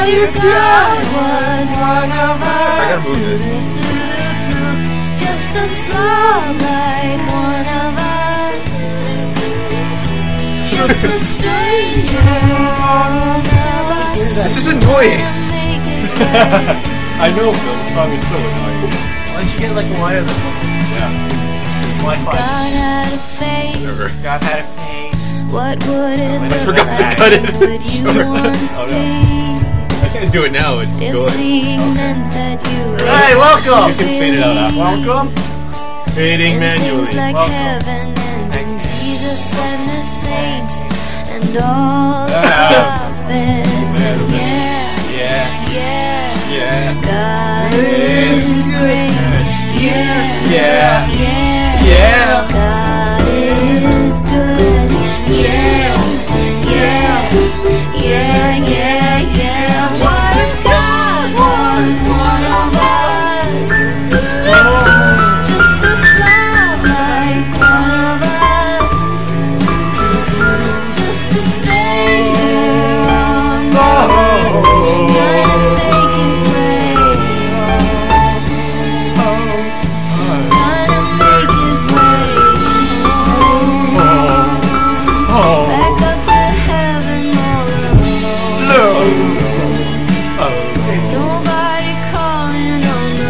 What if God was one of us? I gotta move this. Just a slob like one of us. Just a stranger among us. This is annoying. I know, Phil. The song is so annoying. Why don't you get like a wireless one? Yeah. Wi-Fi. God had a face. Never. God had a face. What would it I look forgot to like? cut it. Would you Sure. want to Oh, no. see? I can't do it now. It's If going. seeing meant that you Hey, welcome! You can fade it out after. Welcome. Fading manually. things like Welcome. heaven and Jesus and the saints and all the Yeah. prophets. Yeah. Yeah, Yeah. yeah. Yeah. God is great. Yeah, Yeah. yeah. Yeah. God is good. Yeah, yeah, yeah, yeah, yeah. What if God was one of us? Just a slob like one of us. Just a stranger among us. Trying to make his way home. Trying to make his way home. Back up to heaven all alone. Nobody calling on the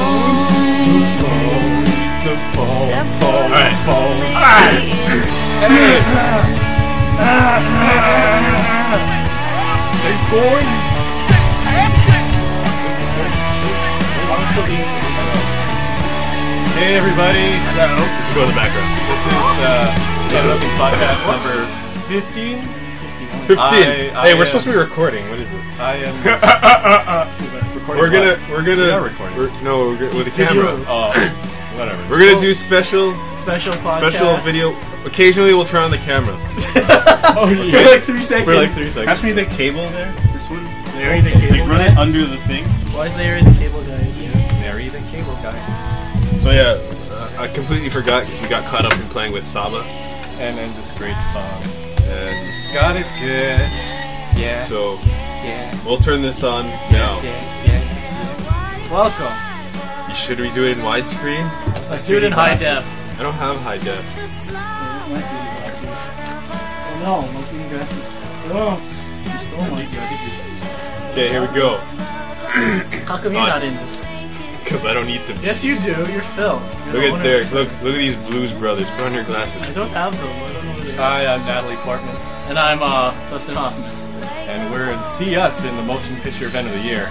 phone. Except for the phone. Say boy. Hey everybody. This is going in the background. This is Nothing Podcast number 15. 15. I Hey, we're am- supposed to be recording. What is this? I am recording. We're gonna. We are recording. With a camera. Oh, whatever. We're gonna do special Special podcast. video. Occasionally, we'll turn on the camera. Oh For yeah. like 3 seconds. For like 3 seconds. Pass me the cable there. This one. Larry the cable Like run guy. it under the thing. Why is Larry the cable guy? Larry the cable guy. So yeah, I completely forgot because we got caught up in playing with Saba, And then this great song. and God is good. Yeah. so Yeah. we'll turn this on now. Yeah. Welcome. Should we do it in widescreen? Let's do it in high def. I don't have high def. My 3D glasses. Oh no, my 3D glasses. Oh, you stole my Okay, here we go. How come you're not in this? Because I don't need to. Yes, you do. You're Phil. You're the Look owner at Derek. of Look this. at these Blues Brothers. Put on your glasses. I don't have them. I don't know where they are. Hi, I'm Natalie Portman. And I'm Dustin Hoffman. And we're in See Us in the motion picture event of the year.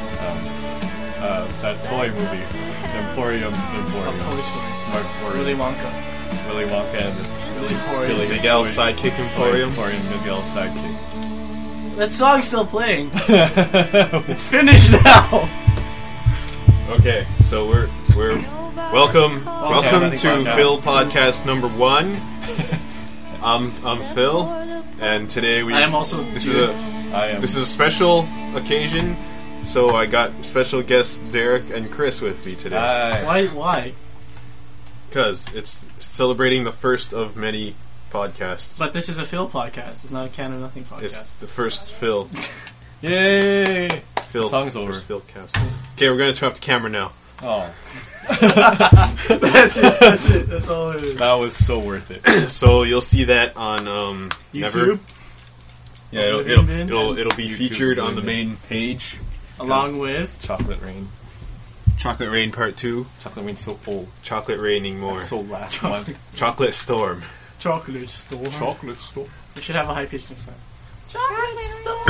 That toy movie, Emporium. Toy Story. Willy Willy Wonka. and Billy Miguel's Toy- sidekick Toy Emporium. Emporium, Miguel's sidekick. That song's still playing. It's finished now. Okay, so we're welcome Nothing to Podcast. Phil Podcast number 1. I'm Phil, and today I am also. this is a special occasion. So I got special guests Derek and Chris with me today Why? because it's celebrating the first of many podcasts. But this is a Phil podcast. It's not a Can of Nothing It's podcast. the first Phil. Yay! Phil Song's over. first Phil cast. Okay, we're gonna turn off the camera now. Oh, That's it. That's it. That's all it is. that was so worth it. So you'll see that on Never. YouTube, Yeah, Oblivion Bin, it'll be YouTube featured on the Bin. main page. along with Chocolate Rain. Chocolate Rain Part 2. Chocolate Rain's so old. Chocolate Raining More. That's so last month. Chocolate Storm. Chocolate Store. Chocolate store. We should have a high pitched next time. Chocolate Store.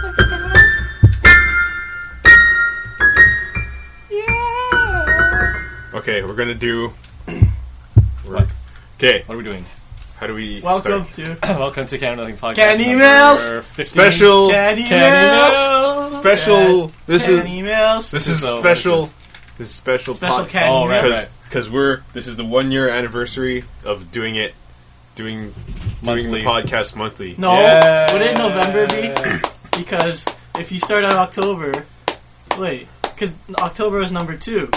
Yeah. Okay, we're gonna do. What? Okay, What are we doing? how do we Welcome start? to Welcome to Can Nothing Podcast. Can number emails? 15. Special. Can Can emails. Special. This Can is emails. this is So, what special. is This is special. Special Can Oh, right, emails. right. Because this is the 1 year anniversary of doing the Monthly. podcast monthly. No, Yeah. would it November be? Because if you start on October, wait, because October is number 2,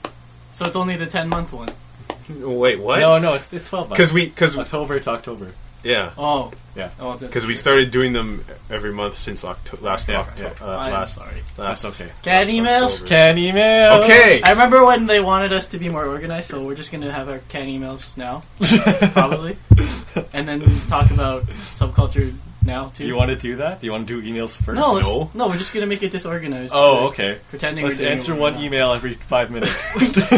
so it's only the 10-month one. Wait, what? No, it's 12 months. Because October to October. Yeah, Oh. Yeah. Oh, that's because we started doing them every month since I'm last sorry. That's okay. Cat emails? October. Can email. Okay. I remember when they wanted us to be more organized, so we're just gonna have our cat emails now, probably, and then talk about subculture now too. Do you want to do that? Do you want to do emails first? No, No. we're just gonna make it disorganized. Oh, Like, okay. Pretending Let's we're doing answer it one now. email every 5 minutes.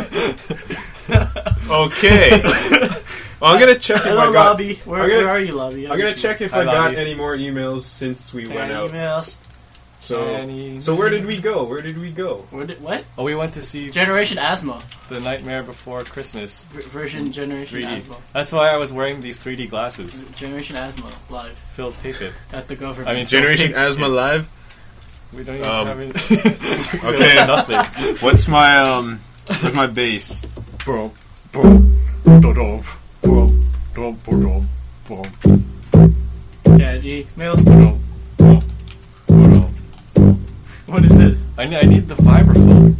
Okay. Well, I'm gonna check if Hello, I got. Lobby. I'm Where gonna- are you, Lobby? I'm gonna check if Hi, I got Lobby. any more emails since we Cat went out. emails. So where did we go? Where did we go? What? Oh, we went to see Generation Asthma. The Nightmare Before Christmas Version Generation 3D. Asthma. That's why I was wearing these 3D glasses. Generation Asthma live Phil, tape it. at the government. I mean, Generation Tape Asthma it. Live. We don't even have it. Okay. Nothing. What's my where's my bass? Boom, boom, boom, boom, boom, boom, boom, Cat emails. boom, boom, boom. What is this? I need the vibraphone.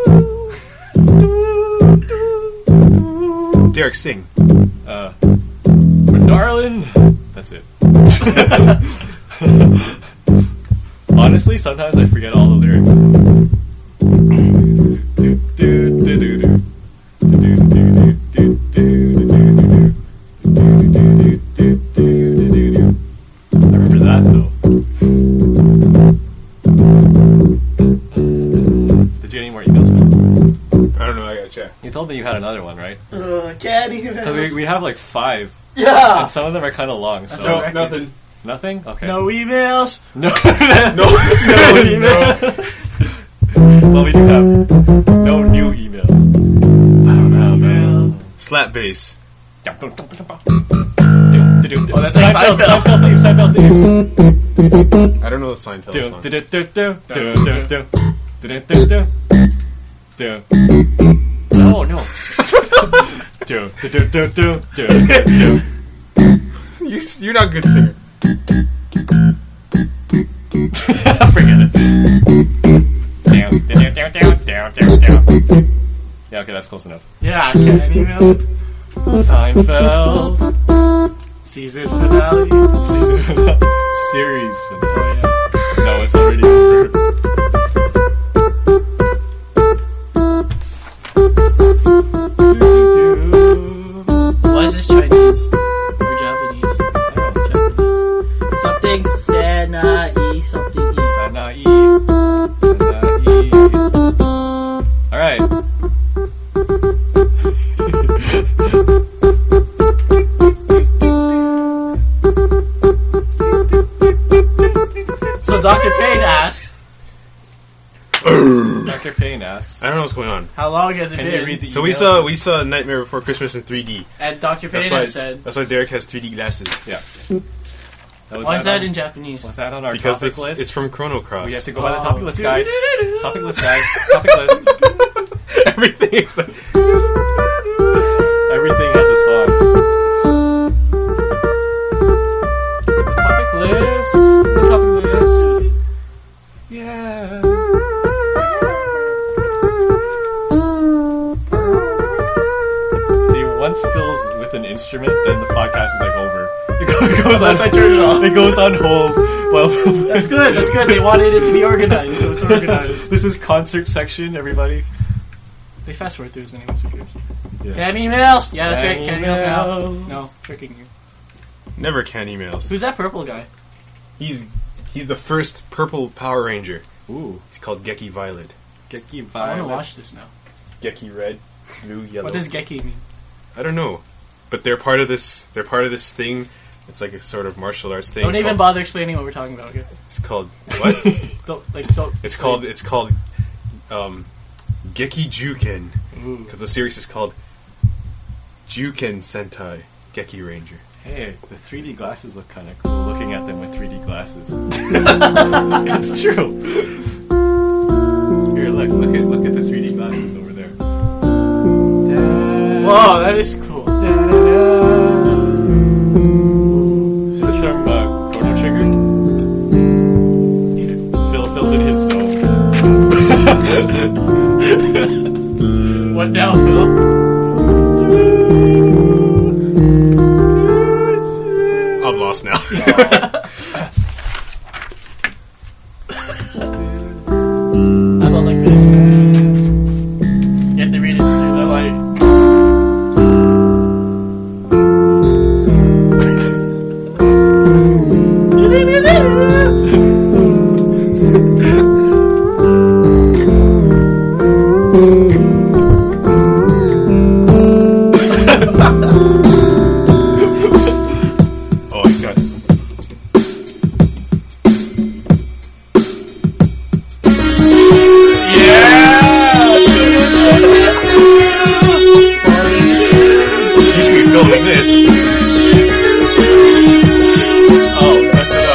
Derek, sing. But darling, that's it. Honestly, sometimes I forget all the lyrics. I remember that though. Did you get any more emails, Phil? I don't know. I gotta check. You told me you had another one, right? Cat 'Cause emails. we have like 5, Yeah. and some of them are kind of long. That's So all right. Nothing. nothing. Okay. No emails. No. No. emails. Well, we do have no new emails. Slap bass. Oh, that's like Seinfeld. Seinfeld theme. I don't know the Seinfeld song. No, no. You're not a good singer. Forget it. Yeah, okay, that's close enough. Yeah, cat emails. Seinfeld. Season finale. Series finale. Oh, yeah. No, it's already over. Why is this Chinese? Or Japanese? I don't know, Japanese. Something Senai, something E. Sanai. Alright. So Dr. Payne asks, Dr. Payne asks, I don't know what's going on. how long has it can been? you read the So emails? we saw Nightmare Before Christmas in 3D. And Dr. Payne That's why has said, that's why Derek has 3D glasses. Yeah. why is that in Japanese? Was that on our Because topic it's, list? it's from Chrono Cross. We have to go by the Oh. topic list, guys. Topic list, guys. Topic list. Everything is like, Everything has a song. Topic list. Topic list. Yeah. See, once Phil's with an instrument, then the podcast is like over. It goes Unless on. I turn it off. It goes on hold. Well, That's good, that's good. They wanted it to be organized, so it's organized. This is concert section, everybody. They fast forward through this anyways, who cares? Yeah. Cat emails! Yeah, that's right, Cat cat emails now. emails. No, tricking you. never can emails. Who's that purple guy? He's the first purple Power Ranger. Ooh. He's called Geki Violet. Geki I want Violet. to watch this now. Geki Red, blue, yellow. What does Geki mean? I don't know, but they're part of this. They're part of this thing. It's like a sort of martial arts thing. Don't even called- bother explaining what we're talking about, okay? It's called what? Don't. It's called Geki Juken, Ooh. because the series is called Juken Sentai Geki Ranger. Hey, the 3D glasses look kind of cool. Looking at them with 3D glasses. It's true. Here, look at the 3D glasses over there. Whoa, that is cool. Is this from Chrono Trigger? Phil's in his zone. What now, Phil? How about like this? You have to read it through the light. Oh, I got. You should be filming this. Oh, mess it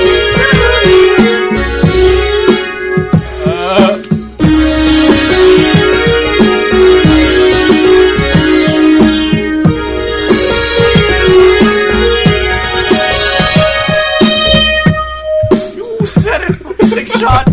You said it! Big shot!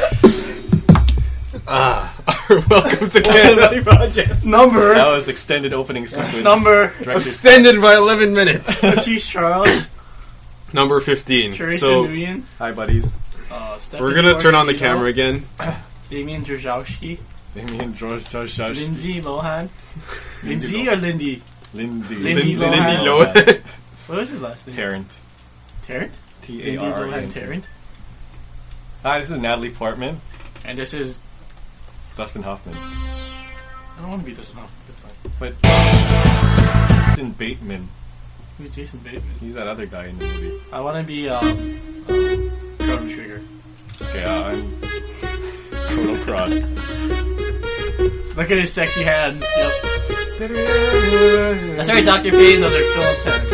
Welcome to Canada Podcast. Number! That was extended opening sequence. Number! Directed- Extended by 11 minutes. Patrice Charles, Number 15. Teresa So Nguyen, Hi, buddies. Stephanie we're gonna turn on the Portillo, camera again. Damien Drzowski, Damien George Lindsay Lohan. Lindsay or Lindy? Lindy. Lindy Lindy Lohan. Lohan. What was his last name? Tarrant. Tarrant? Lindy Lohan Tarrant. Tarrant. Hi, this is Natalie Portman. And this is... Dustin Hoffman. I don't want to be this one. This one. But Jason Bateman. Who's Jason Bateman? He's that other guy in the movie. I want to be, Chrono Trigger. Okay, I'm Chrono Cross. Look at his sexy hands. Yep. That's right, Dr. Phase on their Phillips hand.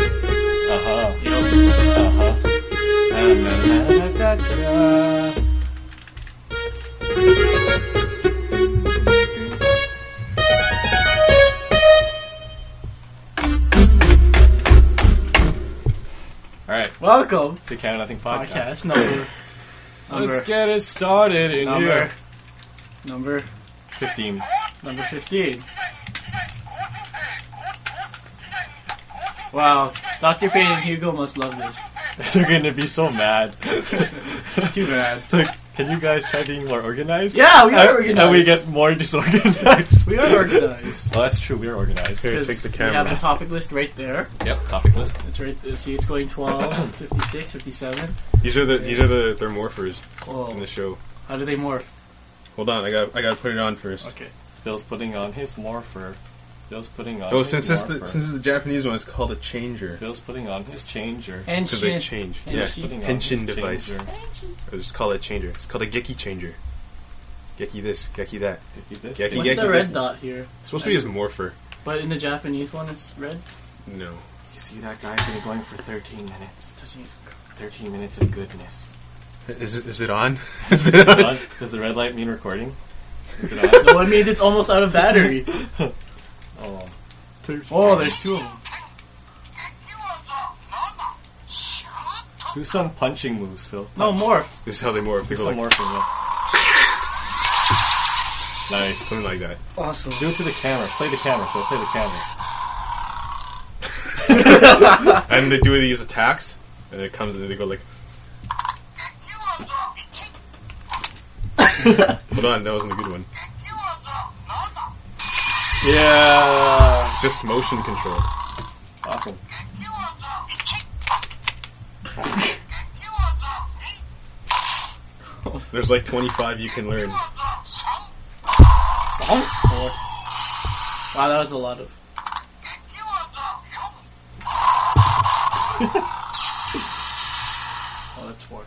Alright, Welcome to Canada Nothing Podcast. podcast number. Let's get it started in here. Number 15. 15. Wow, Dr. Payne and Hugo must love this. They're gonna be so mad. Too bad. So, can you guys try being more organized? Yeah, we are organized. And we get more disorganized. We are organized. Well, that's true. We are organized. Here, Because take the we camera. have the topic list right there. Yep. Topic list. It's right there. See, it's going 12, 56, 57. These are their morphers Oh, in the show. how do they morph? Hold on, I got to put it on first. Okay. Phil's putting on his morpher. Phil's putting on. Oh, his since morpher. it's the Japanese one, it's called a changer. Phil's putting on his changer. And Because they shit. change. And Yeah, she- Putting on henshin his device. changer. Or just call it a changer. It's called a Geki changer. Geki this, Geki that. Did this? Yeah, What's Geki, the Geki. red dot here? It's supposed to be his morpher. But in the Japanese one, it's red. No. You see that guy's been going for 13 minutes. Touching. 13 minutes of goodness. Is it on? Is it on? Does the red light mean recording? Is it on? No, it means it's almost out of battery. Oh. Oh, there's two of them. Do some punching moves, Phil. No, morph. This is how they morph. They Do go some like morphing, yeah. Nice. something like that. Awesome. Do it to the camera. Play the camera, Phil. Play the camera. And they do these attacks, and it comes and they go like. Hold on, that wasn't a good one. Yeah. It's just motion control. Awesome. There's like 25 you can learn. Song? Four. Wow, that was a lot of. Oh, that's four.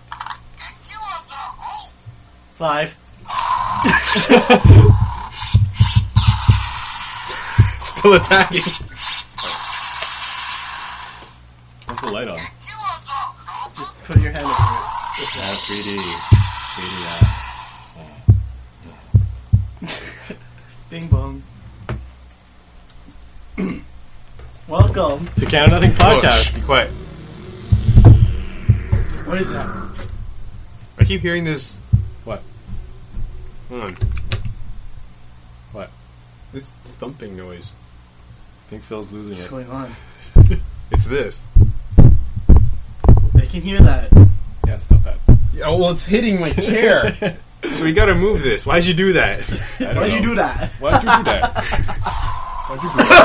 5. Still attacking. Where's the light on? Just put your hand over it. Yeah, 3D. 3D, Bing bong. Welcome. To Canada Nothing Oh, Podcast. shh, be quiet. What is that? I keep hearing this. What? Hold on. What? This thumping noise. I think Phil's losing What's it. going on? It's this. They can hear that. Yeah, stop that. Oh, well, it's hitting my chair. So we gotta move this. Why'd you do that? Why'd you do that? Why'd you do that? Why'd you do that?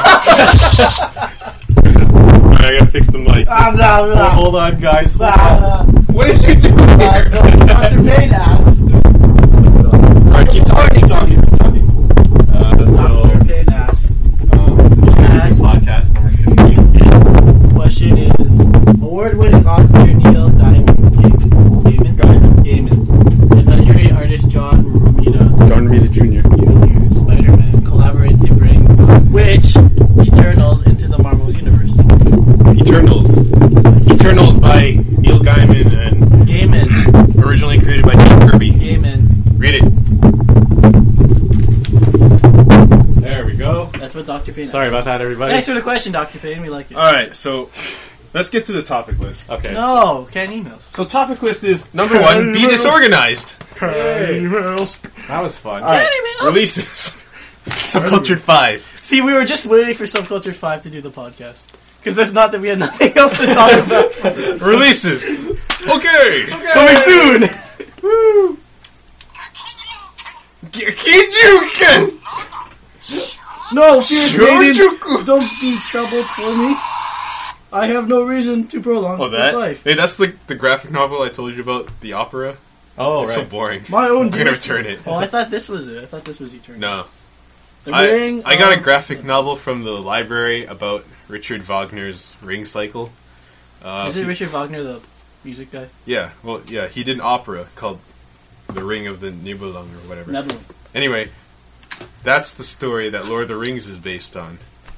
Alright, I gotta fix the mic. Hold on, guys. Hold on. What did you do here? Dr. Payne asks. Alright, keep talking. Talking. So, Dr. Payne asks. this is podcast number 15. Question is, award-winning author Neil Gaiman and Nigerian artist John Romita Jr. Spider-Man collaborate to bring which Eternals into the Marvel Universe? Eternals by Neil Gaiman and Gaiman. originally created by Jack Kirby. Gaiman. Read it. There we go. That's what Dr. Payne Sorry asked. about that, everybody. Thanks for the question, Dr. Payne. We like it. Alright, so let's get to the topic list. Okay. No, can't emails. So topic list is number 1, be disorganized. Emails. That was fun. Alright, releases. Subcultured 5. See, we were just waiting for Subculture 5 to do the podcast. Because if not, then we had nothing else to talk about. Releases. Okay. Coming soon! Woo. Kijuken. No, Fierce Maiden, Shojuku. don't be troubled for me. I have no reason to prolong Oh, this that? life. Hey, that's the graphic novel I told you about, the opera. Oh, It's right. so boring. My own I'm gonna dear- return it. Oh, I thought this was it. I thought this was Eternal. No. The I Ring got a of- graphic novel from the library about Richard Wagner's Ring Cycle. Is it Richard Wagner, the music guy? Yeah, well, yeah, he did an opera called The Ring of the Nibelung or whatever. Nebulum. Anyway, that's the story that Lord of the Rings is based on.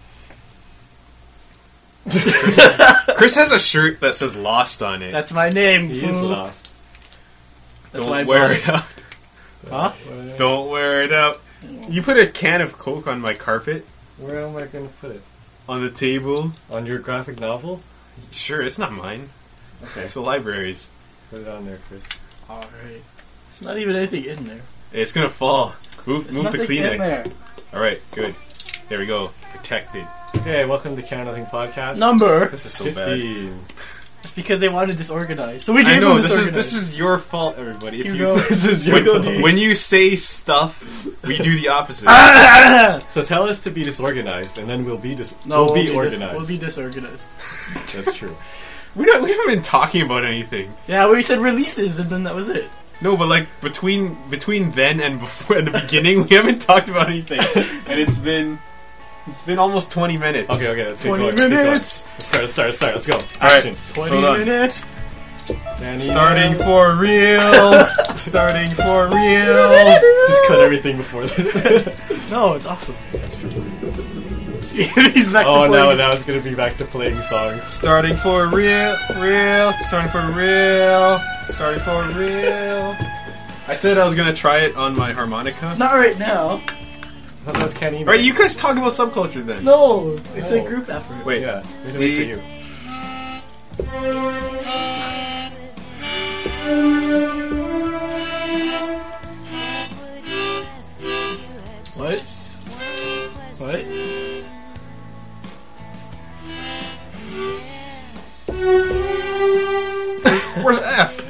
Chris has a shirt that says Lost on it. That's my name, He is fool. lost. That's why I Don't wear bought it out. Huh? Don't wear it out. You put a can of Coke on my carpet, Where am I going to put it? on the table. On your graphic novel? Sure, it's not mine. Okay. It's the library's. Put it on there, Chris. Alright. There's not even anything in there. It's gonna fall. Move There's the nothing in Kleenex. there. Alright, good. There we go. Protected. Okay, welcome to Count Nothing Podcast. Number. This is so bad. 15. It's because they wanted disorganized. So we I gave know, them this disorganized. is your fault, everybody. If You you, go. This is your fault. when you say stuff, we do the opposite. So tell us to be disorganized, and then we'll be No, we'll be organized. We'll be disorganized. That's true. We haven't been talking about anything. Yeah, we said releases, and then that was it. No, but like between then and before at the beginning, we haven't talked about anything, and it's been almost 20 minutes. Okay, let's get 20 going. Let's get going. minutes. Let's start. Let's go. right. Action. 20 Hold on. minutes. Danny, Starting for real. Starting for real. Just cut everything before this. No, it's awesome. That's true. He's back Oh, to playing. now it's gonna be back to playing songs. Starting for real. Starting for real. Starting for real. I said I was gonna try it on my harmonica. Not right now. I thought that was Kenny. Alright, you guys talk about subculture then. No, it's No. a group effort. Wait. Yeah, we have to wait for you. What? What? Where's F?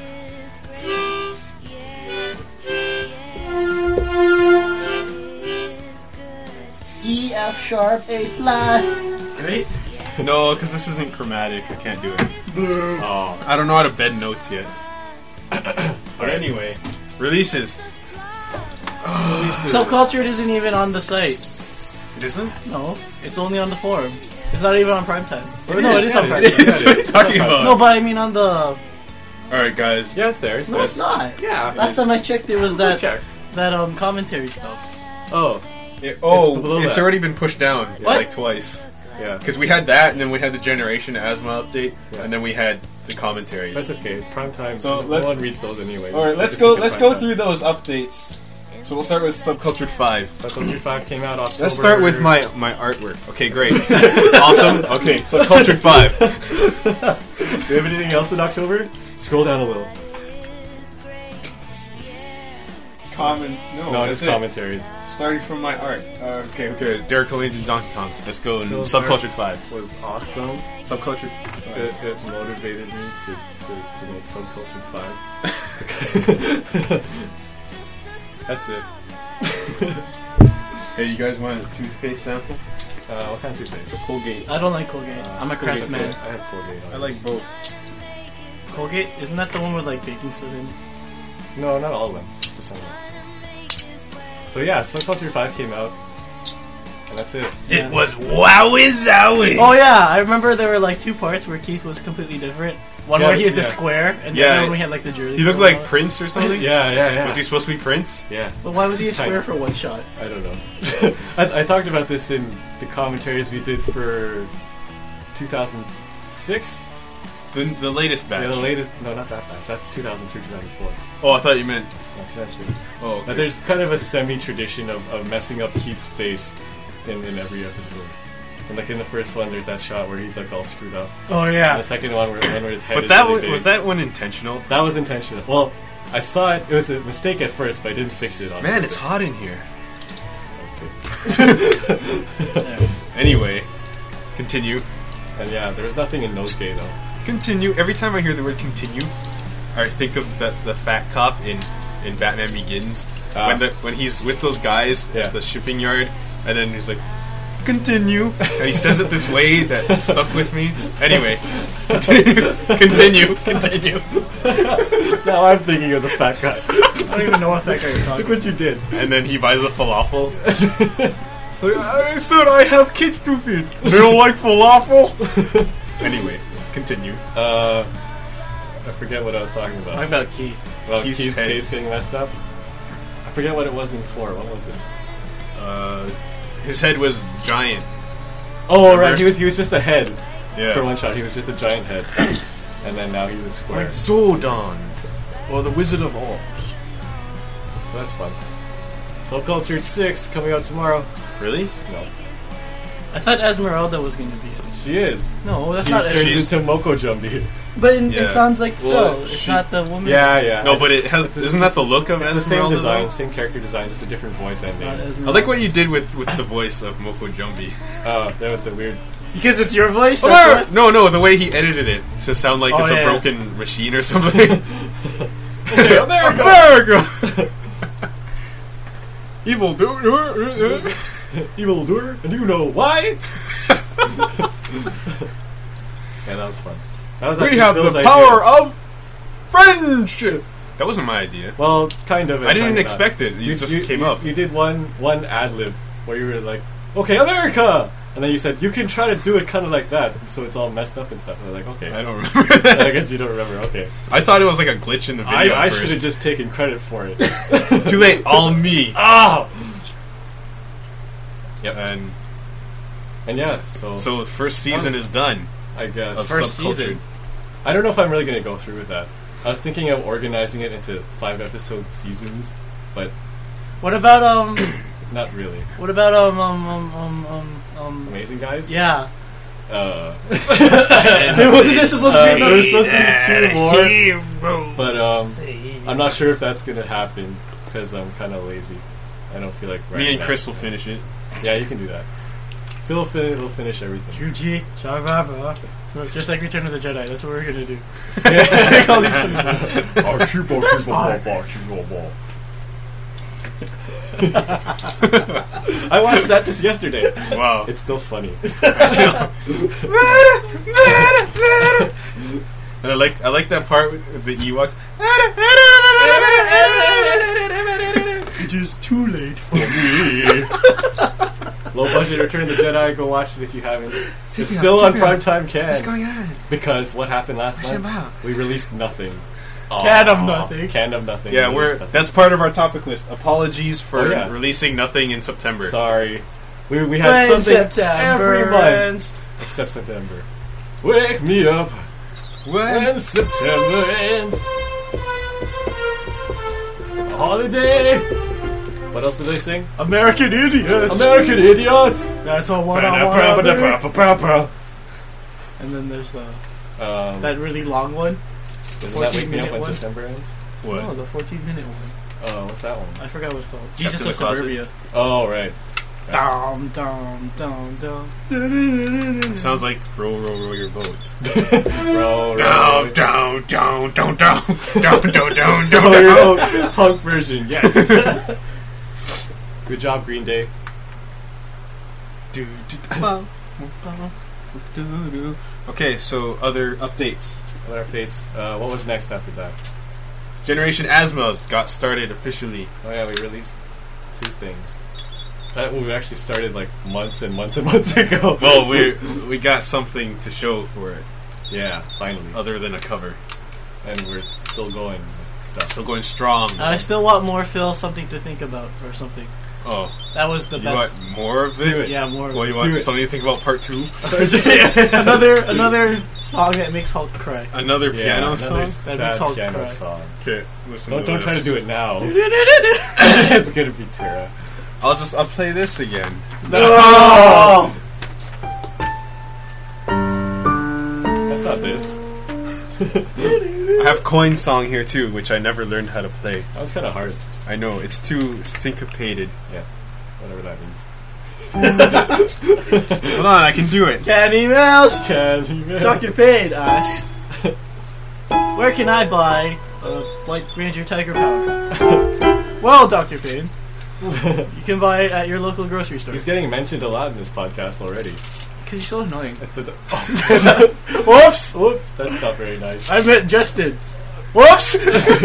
E, F sharp, A flat. Right? No, because this isn't chromatic. I can't do it. Oh, I don't know how to bed notes yet. But anyway, releases. Subcultured isn't even on the site. It isn't? No, it's only on the forum. It's not even on primetime. Or no, it is on yeah, primetime. it is. What are you talking about? No, but I mean on the. Alright, guys. yeah, it's there. It's No, there. it's not. Yeah. Last time I checked, it was that Check. commentary stuff. Oh, below It's that. already been pushed down What? like twice. yeah. Because we had that, and then we had the Generation Asthma update, Yeah. and then we had the commentaries. That's okay. Prime time. So no let's- one reads those anyway. Alright, let's go through those updates. So we'll start with Subcultured 5. Subculture 5 came out October. Let's start with my artwork. Okay, great. It's awesome. Okay, Subcultured 5. Do you have anything else in October? Scroll down a little. No, it's that's it. commentaries. Starting from my art. Okay, who cares? Derek told me to do Donkey Kong. Let's go in Bill Subcultured Burr 5. was awesome. Subcultured. It motivated me to make Subcultured 5. That's it. Hey, you guys want a toothpaste sample? What kind of toothpaste? Colgate. I don't like Colgate. I'm a Colgate's Craftsman. good. I have Colgate. I like both. Colgate? Isn't that the one with like baking soda in it? No, not all of them. Just some of them. So yeah, Subculture 5 came out, and that's it. Yeah. It was wowie zowie. Oh yeah, I remember there were like two parts where Keith was completely different. One Yeah, where he was a yeah. square, and the Yeah. other one we had like the jersey. He looked going like on. Prince or something. Yeah. Was he supposed to be Prince? Yeah. But why was he a square Kind for one shot? I don't know. I talked about this in the commentaries we did for 2006. The latest batch. Yeah, the latest. No, not that batch. That's 2003, 2004. Oh, I thought you meant. No, 2006. Oh, okay. Now, there's kind of a semi-tradition of messing up Keith's face in every episode. And like in the first one, there's that shot where he's like all screwed up. Oh And yeah. the second one where his head But is that really was, big. was that one intentional? That was intentional. Well, I saw it. It was a mistake at first, but I didn't fix it. On Man, purpose. it's hot in here. Yeah. Anyway, continue. And yeah, there was nothing in Nosegay though. Continue. Every time I hear the word continue, I think of the fat cop in Batman Begins when he's with those guys Yeah. at the shipping yard, and then he's like, continue, and he says it this way that stuck with me. Anyway, continue. Now I'm thinking of the fat guy. I don't even know what that guy you're talking Look what you did. And then he buys a falafel. I said I have kids to feed. They don't like falafel. Anyway, continue. I forget what I was talking about. Talking about Keith. About Keith's Keith's head. case getting messed up. I forget what it was in 4. What was it? His head was giant. Oh, Remember? right. He was just a head Yeah. for one shot. He was just a giant head, and then now he's a square. Like Zordon, or the Wizard of Oz. So that's fun. Subculture 6 coming out tomorrow. Really? No, I thought Esmeralda was going to be it. she is. No, that's She not turns She's- into Moko Jumbi. But Yeah. it sounds like Well, Phil. It's she- not the woman. Yeah. No, but it has. Isn't that the look of It's the same Esmeralda? design, though? same character design, just a different voice It's not ending. I Esmeralda. like what you did with the voice of Moko Jumbi. There with the weird. Because it's your voice? That's what? No, the way he edited it to sound like Oh, it's yeah. a broken machine or something. Okay, America. America! Evil dude. Evil doer, and you know why? Yeah, that was fun. That was We actually have Phil's the idea. power of friendship. That wasn't my idea. Well, kind of. I didn't kind of expect it. You just came up. You did one ad lib where you were like, "Okay, America," and then you said you can try to do it kind of like that, so it's all messed up and stuff. And I'm like, okay, I don't remember I that. guess you don't remember. Okay, I thought it was like a glitch in the video. I at should have first. just taken credit for it. Too late. All me. Ah, Yep. and yeah, so So the first season is done. I guess Of First Subcultured. season. I don't know if I'm really gonna go through with that. I was thinking of organizing it into 5-episode seasons, but What about not really. What about Amazing Guys. Yeah. Wasn't there supposed to be there was supposed to be 2 more, Hero. but I'm not sure if that's gonna happen because I'm kind of lazy. I don't feel like writing Me and that. Chris will finish it. Yeah, you can do that. Phil will finish everything. Juji. Just like Return of the Jedi. That's what we're gonna do. All these I watched that just yesterday. Wow. It's still funny. And I like that part with the Ewoks. It is too late for me. Low budget Return of the Jedi. Go watch it if you haven't. It's still on primetime Can. What's going on? Because what happened last month? about? We released nothing. Can of Aw, nothing. Can of nothing. Yeah, We we're released nothing. that's part of our topic list. Apologies for Oh, yeah. releasing nothing in September. Sorry. We had When something September every month ends. except September. Wake me up when September ends. A holiday. What else did they sing? American Idiots. American Idiot. That's all what I want. And then there's the that really long one. Isn't that Wake Me 14-minute Up When one? September ends? What? No, the 14-minute one. What's that one? I forgot what it's called. Jesus in the of Closet. Suburbia. Oh, right. Dum dum dum dum. Sounds like row, row, row your boat. Row, Down, down, down, down, down, down, down, down, Oh, your down. own punk version, yes. Good job, Green Day. Okay, so other updates. Other updates. What was next after that? Generation Asthma's got started officially. Oh yeah, we released 2 things. That we actually started like months and months and months ago. Well, we got something to show for it, yeah, finally. other than a cover. And we're still going with stuff. Still going strong. I still want more Phil something to think about or something. Oh, That was the you best. want more of it? Do it. Yeah, more. of Well, it. you want Do it. something to think about part 2? another song that makes Hulk cry. Another Yeah, piano another song? That sad makes Hulk piano cry. song. Okay, listen Don't to try to this. do it now. It's gonna be Tara. I'll play this again. No! That's not this. I have Coin Song here too, which I never learned how to play. That was kind of hard. I know, it's too syncopated. Yeah, whatever that means. Hold on, I can do it. Candy Mouse. Can you Dr. Fade asks, where can I buy a White Ranger Tiger powder? Well, Dr. Fade, you can buy it at your local grocery store. He's getting mentioned a lot in this podcast already. Because he's so annoying. Whoops! Whoops! That's not very nice. I meant Justin. Whoops!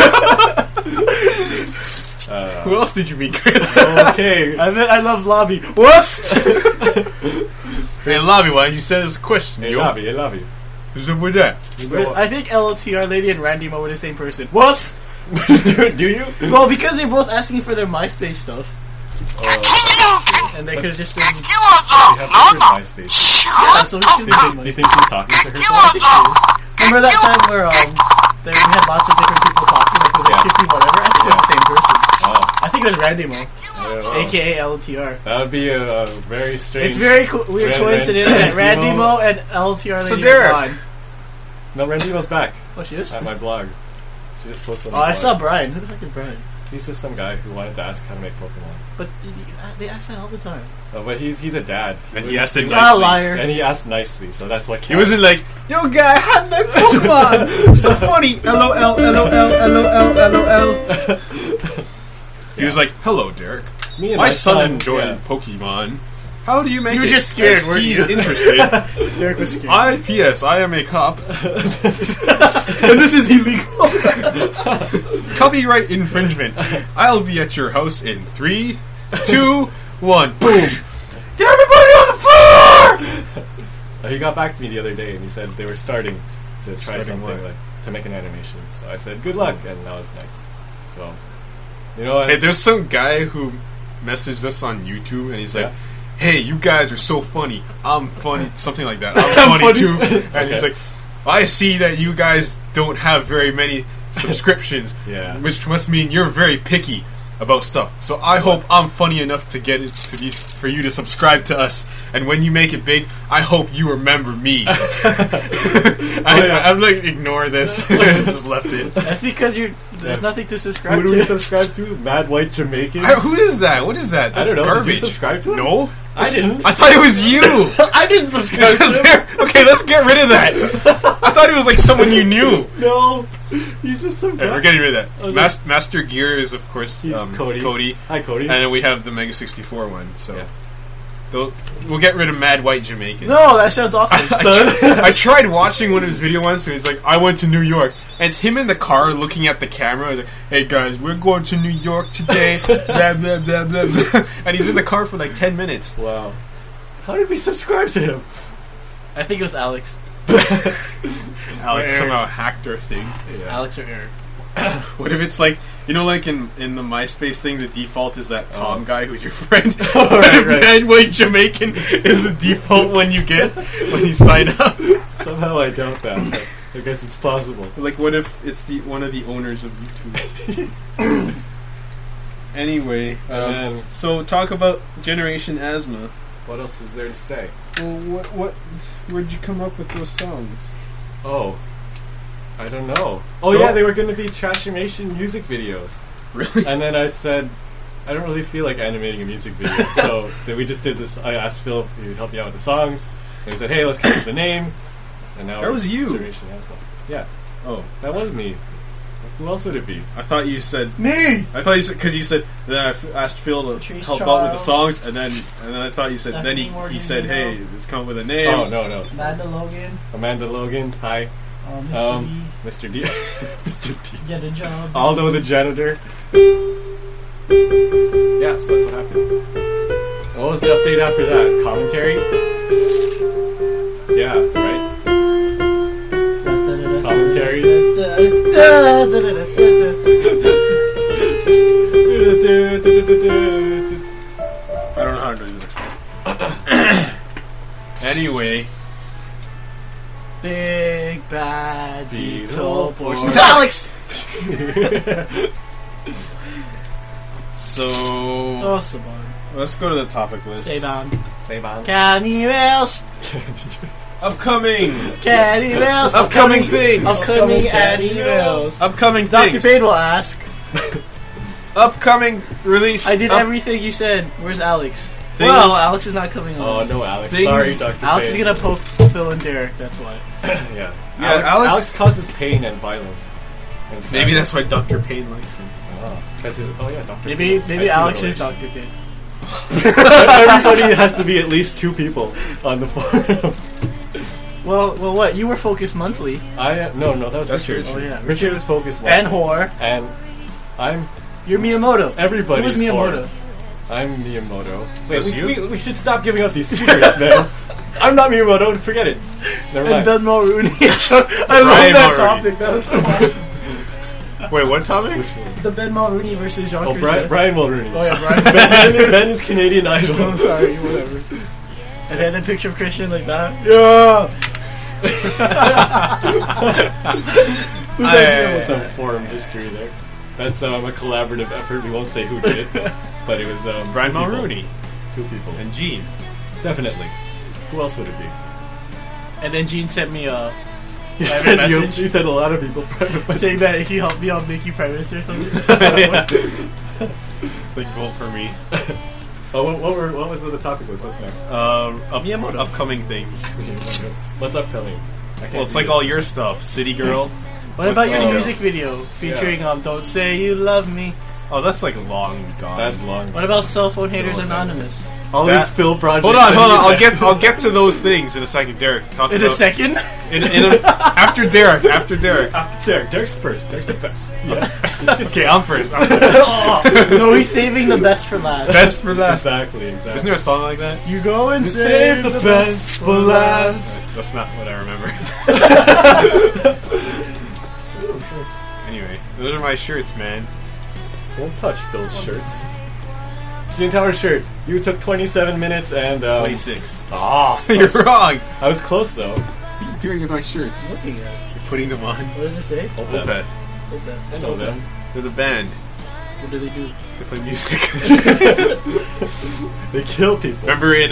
Who else did you meet, Chris? Okay. I meant I love Lobby. Whoops! Hey, Lobby, why you said it's a question? Hey, yo? love you. I love you. Who's up with that? I think LOTR Lady and Randy Mo were the same person. Whoops! Do you? Well, because they're both asking for their MySpace stuff. And they could have just been... We have different MySpace. Yeah, so we could Do have you been think she's talking to herself? I think she is. Remember that time where we had lots of different people talking, like it was like Yeah. 50 whatever? I think it was the same person. Oh, I think it was Randy Mo, oh. aka LTR. That would be a very strange. It's very weird coincidence that Randy Mo and LTR So Lady Derek. are gone. No, Randy was back Oh, she is? at my blog. She just posted on Oh, the I blog. saw Brian. Who the heck is Brian? He's just some guy who wanted to ask how to make Pokemon. But they ask that all the time. Oh, but he's a dad. And he asked it Ah, nicely. liar. And he asked nicely, so that's what counts. He wasn't like, yo guy, how to make Pokemon? So funny. LOL, LOL, LOL, LOL. He was like, hello, Derek. Me and My son enjoyed enjoyed Pokemon. How do you make You were it? just scared, As weren't he's you? interested. Derek was scared. P.S. I am a cop. And this is illegal. Copyright infringement. I'll be at your house in 3, 2, 1. Boom. Get everybody on the floor! He got back to me the other day and he said they were starting to try Starting something what? like to make an animation. So I said, good luck, and that was nice. So, you know what? Hey, there's some guy who messaged us on YouTube, and he's like, Yeah. "Hey, you guys are so funny. I'm funny." Something like that. I'm funny too. And he's Okay. like, "I see that you guys don't have very many subscriptions, Yeah. which must mean you're very picky about stuff. So I hope I'm funny enough to get it to these for you to subscribe to us. And when you make it big, I hope you remember me." I'm like, ignore this. Just left it. That's because there's Yeah. nothing to subscribe Who do we to. subscribe to? Mad White Jamaican? Who is that? What is that? I That's don't know. Did you garbage. subscribe to him? No, I didn't. I thought it was you. I didn't subscribe to him. Okay, let's get rid of that. I thought it was like someone you knew. No, he's just some Okay, guy. we're getting rid of that. Okay. Master Gear is, of course, He's Cody. Hi, Cody. and then we have the Mega 64 one. So Yeah. we'll get rid of Mad White Jamaican. No, that sounds awesome. I tried watching one of his video once, and he's like, "I went to New York," and it's him in the car looking at the camera. He's like, "Hey guys, we're going to New York today." Blah blah blah blah blah. And he's in the car for like 10 minutes. Wow. How did we subscribe to him? I think it was Alex. Alex Eric. somehow hacked our thing. Alex or Eric. What if it's like, you know, like in the MySpace thing, the default is that Tom guy who's your friend. Right, right. Mad White Jamaican is the default one you get when you sign up. Somehow I doubt that. But I guess it's possible. Like, what if it's one of the owners of YouTube? Anyway, And so talk about Generation Asthma. what else is there to say? Well, where'd you come up with those songs? Oh, I don't know. Oh No? yeah, they were going to be Trashimation music videos. Really? And then I said, I don't really feel like animating a music video, so then we just did this. I asked Phil if he would help me out with the songs, and he said, "Hey, let's come up with a name." And now That was you. Generation has one. Yeah, Oh, that was me. Who else would it be? I thought you said. Me! I thought you said because you said. Then I asked Phil to Patrice help out with the Charles. songs, and then I thought you said. Then Stephanie he Morgan, said, you know. "Hey, let's come up with a name." Oh no, Amanda Logan. Amanda Logan. Hi, Mr. B. Mr. D. Mr. D. Get a job. Aldo the janitor. Yeah, so that's what happened. What was the update after that? Commentary? Yeah, right? Commentaries? I don't know how to do this. Anyway, Big bad Beetle portion. It's Alex! so Oh, Saban. let's go to the topic list. Saban. Save on. Candy Whales. Upcoming Candy Whales. Upcoming things. Upcoming Candy Candy Whales. Upcoming Dr. things. Bane will ask. Upcoming release. I did everything you said. Where's Alex? Things- Well, Alex is not coming Oh, on. no, Alex. Things- Sorry, Dr. Alex is Payne. gonna poke Phil and Derek, that's why. Yeah. Yeah, Alex causes pain and violence. And Maybe that's sadness. why Dr. Payne likes him. Oh, yeah, Dr. Maybe Payne. I see Alex the is relation. Dr. Bane. Everybody has to be at least 2 people on the forum. Well, what? You were focused monthly. No, that was That's Richard. Richard. Oh, yeah. Richard is focused And monthly. Whore. And I'm You're Miyamoto. everybody's Who's Miyamoto? I'm Miyamoto. Wait, That's you? we should stop giving out these secrets, man. I'm not Miyamoto. Forget it. Never And mind. Ben Mulrooney. I Ryan love that Mulrooney. topic. That was so awesome. Wait, what topic? The Ben Mulrooney versus Jean Oh, Crochet. Brian Mulrooney. Oh, yeah, Brian. Ben is Canadian Idol. Oh, sorry, whatever. And then the picture of Christian like that. Yeah. Whose idea was some forum history there? That's a collaborative effort. We won't say who did it, but it was Brian 2 people. Mulrooney 2 people. and Gene. Definitely. Who else would it be? And then Gene sent me a You private said, message you said a lot of people. Private message. saying that if you help me, I'll make you prime minister or something. Like vote for me. Oh, what was the topic? What's next? Miyamoto. Upcoming things. What's upcoming? I can't Well, it's read like it. all your stuff. City Girl. What about your Oh. music video featuring Don't Say You Love Me? Oh, that's like long gone. That's long. What about Cell Phone Haters No, Anonymous? All that- these Phil projects. Hold on. I'll get to those things in a second. Derek, talk In about a second? after Derek. After Derek. Derek's first. Derek's the best. Yeah. Okay, I'm first. No, he's saving the best for last. Best for last. Exactly. Isn't there a song like that? You go and Save the best for last. That's not what I remember. Anyway, those are my shirts, man. Don't touch Phil's shirts. CN Tower shirt. You took 27 minutes and 26. Ah, You're wrong. I was close though. What are you doing with my shirts? Looking at it. You're putting them on. What does it say? Opeth. I know them. They're the band. What do they do? They play music. They kill people. remember in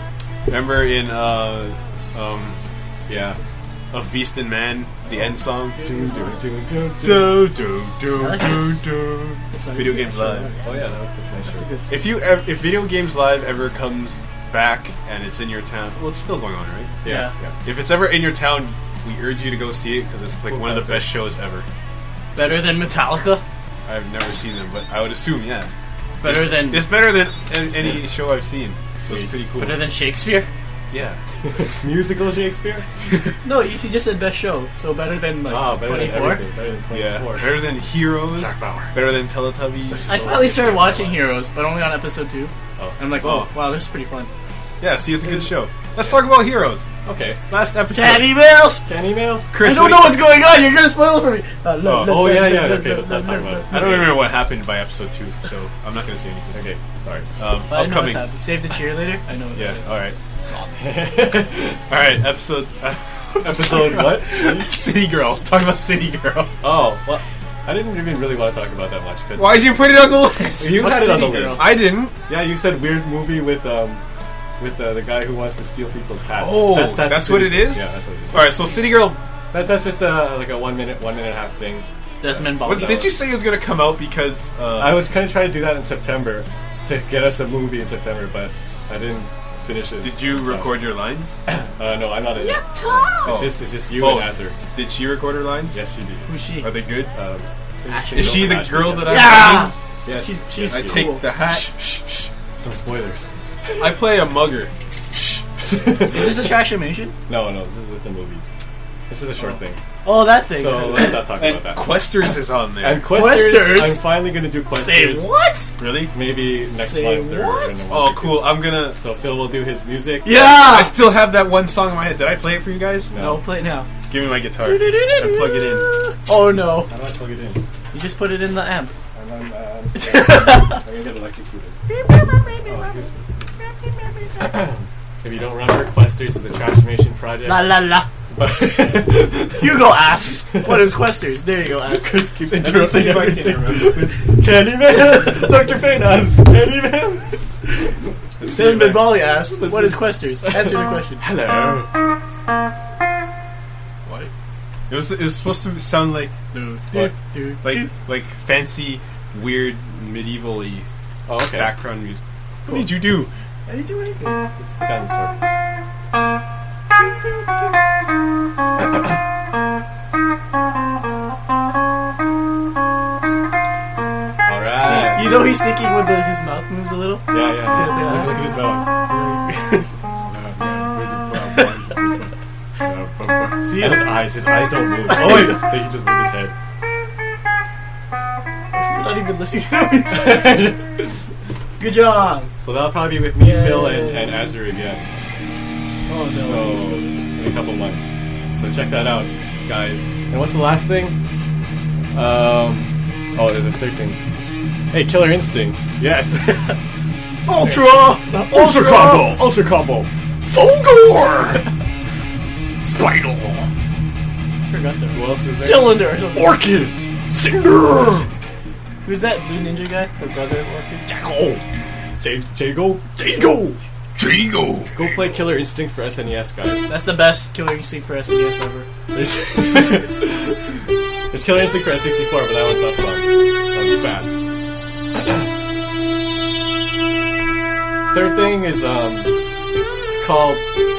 Yeah. Of Beast and Man, the end song. Doom, doom, doom, doom, doom. Do do do I like do this. do. It's Video Games Live. Oh yeah, that's a nice shirt. good. If Video Games Live ever comes back and it's in your town, well, it's still going on, right? Yeah. If it's ever in your town, we urge you to go see it because it's like Cool one of the concept. best shows ever. Better than Metallica? I've never seen them, but I would assume, yeah. Better than It's better than any show I've seen, so it's pretty cool. better than Shakespeare? Yeah. Musical Shakespeare? No, he just said best show, so better than like Better 24. than everything. Better than 24. Yeah. Better than Heroes. Jack Bauer. Better than Teletubbies. I finally started watching Heroes, but only on episode 2. Oh. I'm like, oh, wow, this is pretty fun. Yeah, see, it's a good show. Let's talk about Heroes. Okay. Last episode. Cat emails! Can emails? Chris, I don't know what's going on, you're gonna spoil it for me! Oh yeah. Okay, let's not talk about it. I don't remember what happened by episode 2, so I'm not going to say anything. Okay, sorry. I know what's Upcoming. happening. Save the cheerleader? I know what Yeah, that is. alright. Alright, episode... Episode what? City Girl. Talk about City Girl. Oh, well, I didn't even really want to talk about that much because Why'd you put it on the list? you What's had it on the City Girl? list. I didn't. Yeah, you said weird movie with the guy who wants to steal people's hats. Oh, that's what City it Girl. is? Yeah, that's what it is. Alright, so City Girl... That's just like a 1 minute, 1.5 minute thing. Desmond What, Baldy. did you say it was gonna come out because? I was kind of trying to do that in September to get us a movie in September, but I didn't finish it. Did you record your lines? No, I'm not in it. It's just you Oh. and Azur. Did she record her lines? Yes, you did. Who's she? Are they good? Ashley. Is she the Ashley, girl yeah. that Yeah! Yes. She's yes, I you. take cool. the hat? Shh, shh, shh. No spoilers. I play a mugger. Is this a trash animation? No, this is with the movies. This is a short thing. Oh, that thing. So let's not talk And about that. Questers is on there. And Questers, Questers? I'm finally going to do Say Questers. what? Really? Maybe next Say month or what? in a month. Oh, or two. cool. I'm gonna. So Phil will do his music. Yeah! I still have that one song in my head. Did I play it for you guys? No, play it now. Give me my guitar. And plug it in. Oh no. How do I plug it in? You just put it in the amp. I'm going to get electrocuted. Oh, here's this. If you don't remember, Questers is a transformation project. La la la. But You go ask. What is Questers? There you go, ask. Chris keeps Let me interrupting see if I can everything. remember. Candyman! Dr. Fane asks, Candyman! Desmond Baldy asks, what is Questers? Answer the question. Hello. What? It was supposed to sound like What? like fancy, weird, medieval-y Oh, okay. background music. What did you do? I didn't do anything. It's the dinosaur. Alright. You know he's thinking when his mouth moves a little? Yeah, yeah. Yeah, say that. Look at his mouth. See, And his eyes don't move. Oh, wait. He just moved his head. you're not even listening to him. Good job. So that'll probably be with me, Yay. Phil, and Azur again. Oh no. So, in a couple months. So check that out, guys. And what's the last thing? Oh, there's a third thing. Hey, Killer Instinct. Yes. Ultra Combo. Ultra Combo. Fulgor! Spinal! Forgot the Who else is there? cylinder or something. Orchid! Cinder! Who's that blue ninja guy? The brother of Orchid? Jackal! Jago. Jago! Jago! Go play Killer Instinct for SNES, guys. That's the best Killer Instinct for SNES ever. There's Killer Instinct for N64, but that one's not fun. That was bad. Third thing is, it's called...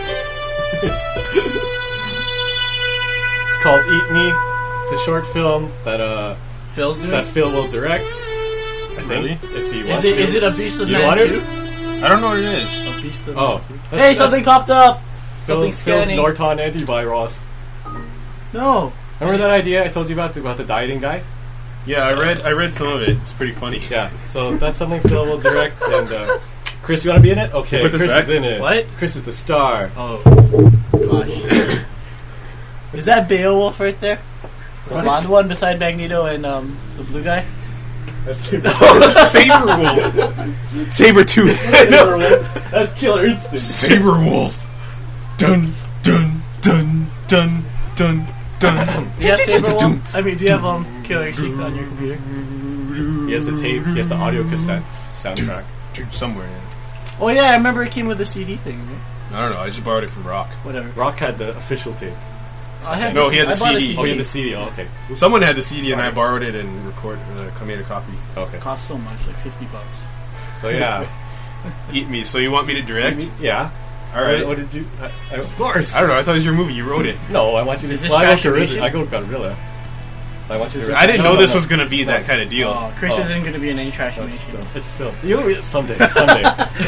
it's called Eat Me. It's a short film that, Phil's doing that it? Phil will direct. I think. Really? If he Is wants it, to. is it a Beast of You Man want 2? it? I don't know what it is. A Beast of Oh. Man 2. That's- Hey, that's something popped up! Something Phil's scanning. Norton antivirus. No. Remember that idea I told you about the dieting guy? Yeah, I read some of it. It's pretty funny. Yeah, so that's something Phil will direct. And Chris, you want to be in it? Okay, Put this Chris back. is in it. What? Chris is the star. Oh. Gosh. Is that Beowulf right there? The blonde one beside Magneto and the blue guy? That's Saberwolf! Sabertooth! That's Killer Instinct. Saberwolf! Dun, dun, dun, dun, dun, dun. Do you have Saberwolf? I mean, do you have Killer Instinct on your computer? He has the tape. He has the audio cassette soundtrack. Somewhere. Oh yeah, I remember it came with the CD thing. Right? I don't know. I just borrowed it from Rock. Whatever. Rock had the official tape. I had No, he had the I bought a CD. Oh, he had the CD. Oh, okay. Someone had the CD and I borrowed it and made a copy. Okay. It cost so much, like $50. So yeah, Eat Me. So you want me to direct? yeah. All right. What did you? Of course. I don't know. I thought it was your movie. You wrote it. No, I want you to. Is this well, I go trash animation? Gorilla. I go Gorilla. I want you to. I didn't know this was going going to be that kind of deal. Oh, Chris Oh. isn't going to be in any trash That's animation. Phil. It's Phil. You someday. Someday.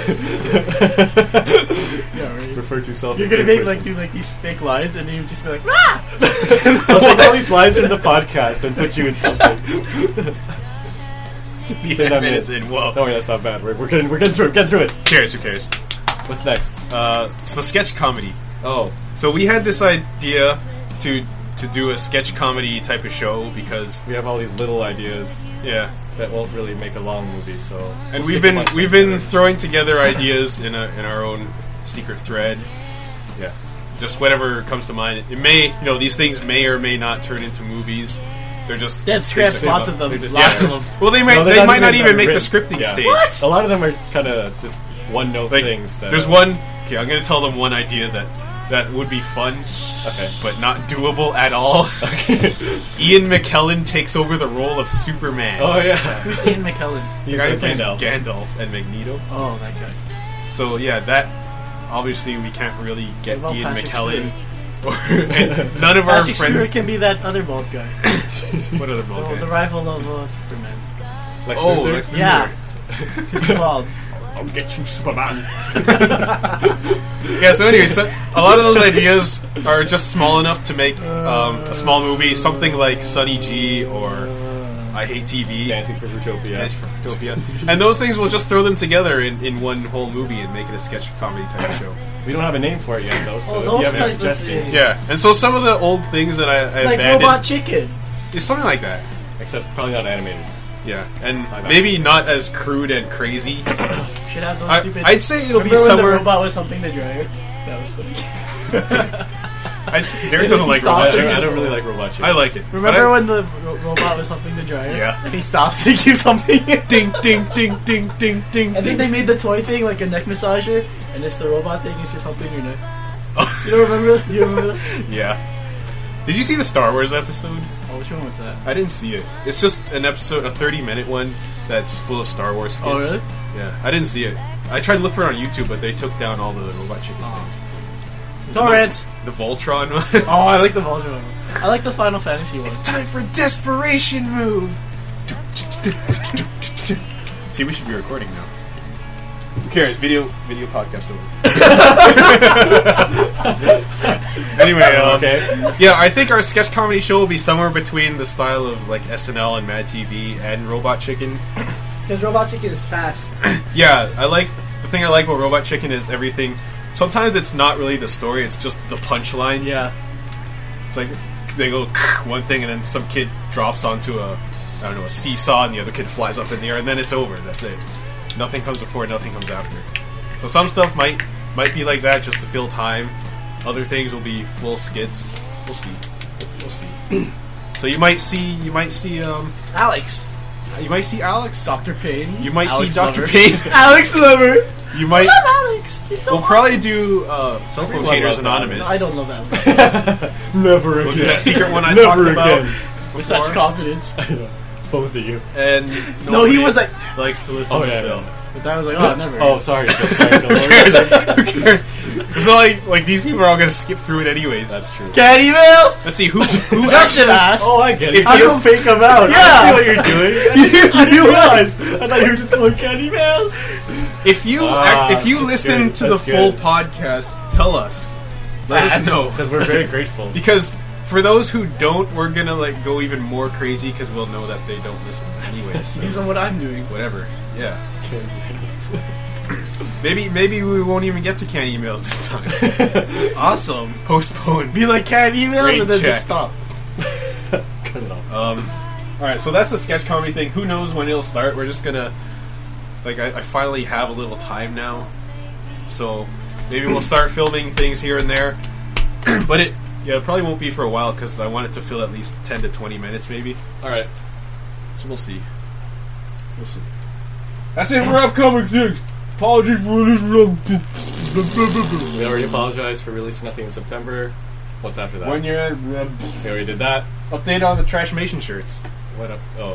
Yeah, right. Refer to self. You're gonna make do these fake lines, and then you just be like, ah! I'll take all these lines from the podcast and put you in something. 10 minutes in. Whoa. No, that's not bad. We're getting through it. Get through it. Who cares? Who cares? What's next? It's the sketch comedy. Oh, So we had this idea to do a sketch comedy type of show because we have all these little ideas yeah, that won't really make a long movie. So, and we'll we've stick a been bunch we've together. been throwing together ideas in our own secret thread. Yes. Just whatever comes to mind. It may these things may or may not turn into movies. They're just Dead scripts, just- lots of them. they're just- Lots yeah. of them. Well, they No, might they're might not even make the written. scripting Yeah. stage. What? A lot of them are kind of just one-note Like, things. That there's one. Okay, I'm gonna tell them one idea that that would be fun, Okay. but not doable at all. Ian McKellen takes over the role of Superman. Oh yeah. Who's Ian McKellen? The He's guy a who plays Gandalf. Gandalf and Magneto. Oh, that guy. So yeah, that obviously we can't really get What about Ian Patrick McKellen. Or, and none of our Patrick Stewart friends. can be that other bald guy. What other bald The guy? rival of Superman. Lex Oh, Luthor? Lex Luthor. Yeah. Because he's bald. I'll get you, Superman. Yeah, so anyway, so a lot of those ideas are just small enough to make a small movie, something like Sunny G or I Hate TV. Dancing for Utopia. Dance for Utopia. And those things, we'll just throw them together in one whole movie and make it a sketch comedy type of show. We don't have a name for it yet, though, so Oh, if those you have any type of suggestions. things. Yeah, and so some of the old things that I Like abandoned, Robot Chicken. is something like that. Except probably not animated. Yeah, and Live maybe not as crude and crazy. Should have those stupid. I'd say it'll be Remember when the somewhere. robot was humping the dryer? That was funny. Derek doesn't like Stop Robot it. Chicken. I don't really like Robot Chicken. I like it. Remember when the robot was humping the dryer? Yeah. And he stops and keeps humping it. Ding, ding, ding, ding, ding, ding. I think they made the toy thing like a neck massager, and it's the robot thing. It's just humping your neck. You don't remember? You remember that? Yeah. Did you see the Star Wars episode? Oh, which one was that? I didn't see it. It's just an episode, a 30-minute one that's full of Star Wars skits. Oh, really? Yeah, I didn't see it. I tried to look for it on YouTube, but they took down all the Robot Chicken things. Torrents. The Voltron one. Oh, I like the Vulture one. I like the Final Fantasy one. It's time for desperation move. See, we should be recording now. Who cares? Video podcast over. Anyway, Okay. yeah, I think our sketch comedy show will be somewhere between the style of like SNL and Mad TV and Robot Chicken. Because Robot Chicken is fast. Yeah, the thing I like about Robot Chicken is everything. Sometimes it's not really the story; it's just the punchline. Yeah. It's like they go one thing, and then some kid drops onto a seesaw, and the other kid flies up in the air, and then it's over. That's it. Nothing comes before, nothing comes after. So some stuff might be like that just to fill time. Other things will be full skits. We'll see. So you might see Alex. Alex. Dr. Payne. You might Alex see Dr. Lover. Payne. Alex Lover. You might. Alex. He's so We'll probably do Cell Phone Everyone Haters loves Anonymous. I don't love Alex. Never We'll do that secret one I Never talked about. again. With such before. confidence. Both of you. And No, he was like. likes to listen Oh, to yeah, Phil. yeah. But I was like, oh, never. Oh, sorry. Sorry. No Who worries. cares? Who cares? It's not like these people are all gonna skip through it anyways. That's true. Cat emails. Let's see who Justin actually. asked. Oh, I get If it. How you- you fake them out? Yeah. I see what you're doing. I didn't realize. I thought you were just going candy man. If you That's listen good. to the That's full good. podcast, tell us. Let us know. Because we're very grateful. Because for those who don't, we're gonna like go even more crazy because we'll know that they don't listen anyways. So These are what I'm doing. whatever. Yeah. Maybe we won't even get to canned emails this time. Awesome. Postpone. Be like cat emails Great and then check. just stop. Cut it off. All right, so that's the sketch comedy thing. Who knows when it'll start? We're just gonna, like, I finally have a little time now, so maybe we'll start filming things here and there. But it probably won't be for a while because I want it to fill at least 10 to 20 minutes, maybe. All right. So we'll see. That's it for upcoming things. Apologies for this. We already apologized for releasing nothing in September. What's after that? When you're at We already did that. update on the Trashmation shirts. What up? Oh.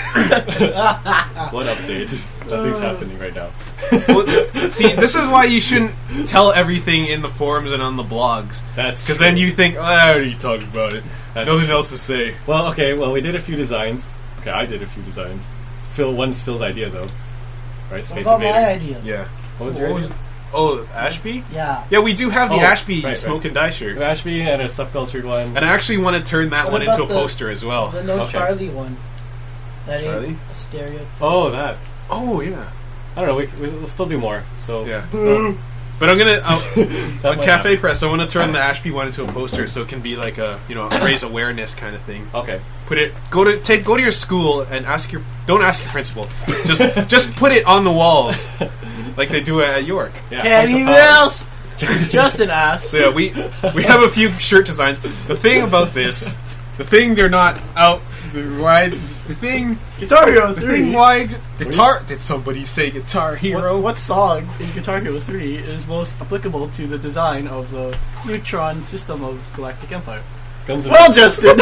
What update? Nothing's happening right now. Well, see, this is why you shouldn't tell everything in the forums and on the blogs. That's Because true. then you think, I already talked about it. That's Nothing true. else to say. Well, okay. Well, we did a few designs. Okay, I did a few designs. One's Phil's idea though. Right? What Space about my Invaders. idea? Yeah. What was your idea? Oh, Ashby? Yeah. Yeah, we do have the Oh, Ashby right, Smoke right. and Die shirt. Ashby and a subcultured one. And I actually want to turn that What one into a about the- poster as well. The No Okay. Charlie one. That Charlie? ain't a stereotype. Oh, that. Oh, yeah. I don't know. We'll still do more. So Yeah. So, But I'm going to... that On might Cafe happen. Press, I want to turn the Ashby one into a poster so it can be like a, raise awareness kind of thing. Okay. Go to your school and don't ask your principal. Just put it on the walls like they do at York. Yeah. Cat like the emails. Justin asked. So yeah, we have a few shirt designs. The thing about this, the thing they're not out why The thing. Guitar Hero The 3. thing why guitar? Did somebody say Guitar Hero? What song in Guitar Hero 3 is most applicable to the design of the Neutron system of Galactic Empire? Guns N' Well, Roses. Justin!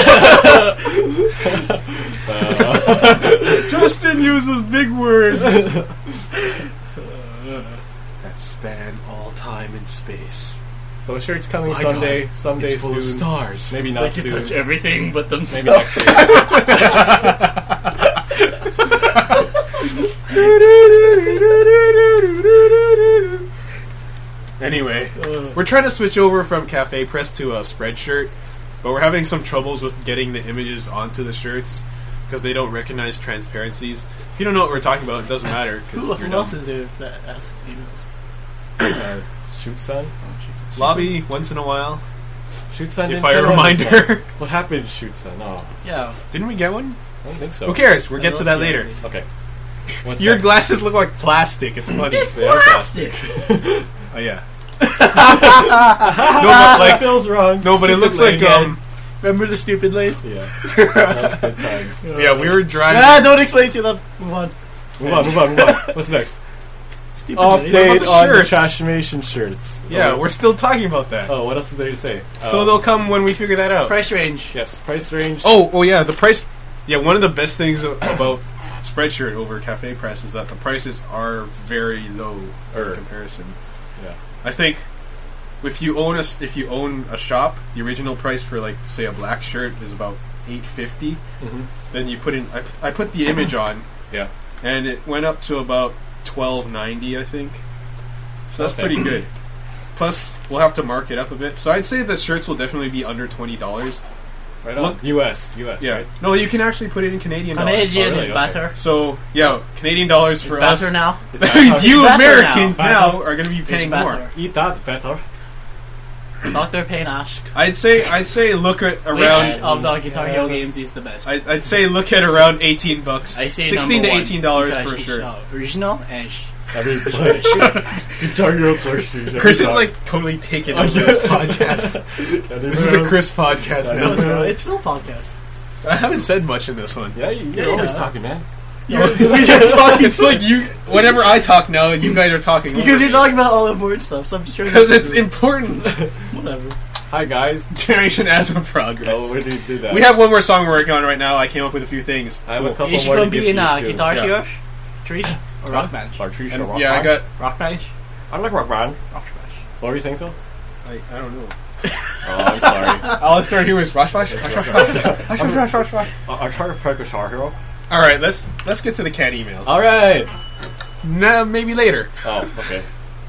Justin uses big words. That span all time and space. So a shirt's coming My someday. God, Someday it's full soon. of stars. Maybe They not can soon. touch everything but themselves. Maybe next week. Anyway, we're trying to switch over from Cafe Press to a Spreadshirt, but we're having some troubles with getting the images onto the shirts because they don't recognize transparencies. If you don't know what we're talking about, it doesn't matter. 'Cause Who you're else dumb. is there that asks emails? Shoot Son. Lobby once in a while. Shoot Son. If didn't I send one this reminder. month. What happened to Shoot Son? Oh, Yeah. Didn't we get one? I don't think so. Who cares? We'll I get to don't that see later. anything. Okay. What's Your next? glasses look like plastic. It's funny. It's They are plastic! Oh yeah. No, No, but like feels wrong. no, but it Stupid looks like lane. Remember the stupid lane? Yeah, that was good times. yeah, we were driving. Ah, don't explain to them. Move on. Move on. What's next? Stupid lane. Update the on the shirts? Trashmation shirts. Yeah, Oh, we're still talking about that. Oh, what else is there to say? So they'll come when we figure that out. Price range. Yes, price range. Oh yeah, the price. Yeah, one of the best things about Spreadshirt over Cafe Press is that the prices are very low in comparison. Yeah. I think if you own a shop, the original price for like say a black shirt is about $8.50. Mhm. Then you put in I put the image on, Yeah. and it went up to about $12.90, I think. So that's Okay. pretty good. Plus, we'll have to mark it up a bit. So I'd say the shirts will definitely be under $20. Right on. Look- US, Yeah. right? No, you can actually put it in Canadian dollars. Canadian Oh, really? is Okay. better. So yeah, Canadian dollars for us. Better now. Is that how- You It's better Americans now. now are going to be It's paying more. better. Eat that better. Dr. Payne Ash. I'd say look at Which around. of the Guitar Hero games is the best? I'd say look at around $18. I say $16 to number one, $18 because for it's sure. Original and Every play. Guitar Hero plushie. Chris is like totally taken over this podcast. This is the Chris podcast I no, it's now. not. It's Phil podcast. I haven't said much in this one. Yeah, you're Yeah. always talking, man. It's like you. Whenever I talk now, you guys are talking Because you're talking about all the important stuff, so I'm just trying to. because it's important. Whatever. Hi, guys. Generation as a progress. Oh, where do you do that? We have one more song we're working on right now. I came up with a few things. I have a couple You should more go to give be in to you soon. Guitar Yeah. Hero, Treat, or Rock Band. Chartreuse And, or rock yeah, I band? got. Rock Band? I like rock band. Rock Band. What were you saying, Phil? I don't know. Oh, I'm sorry. All I started hearing was rush, rush, rush, rush, rush, rush, rush, rush. I'll try to play Guitar Hero. All right, let's get to the cat emails. All right. Nah, maybe later. Oh, okay.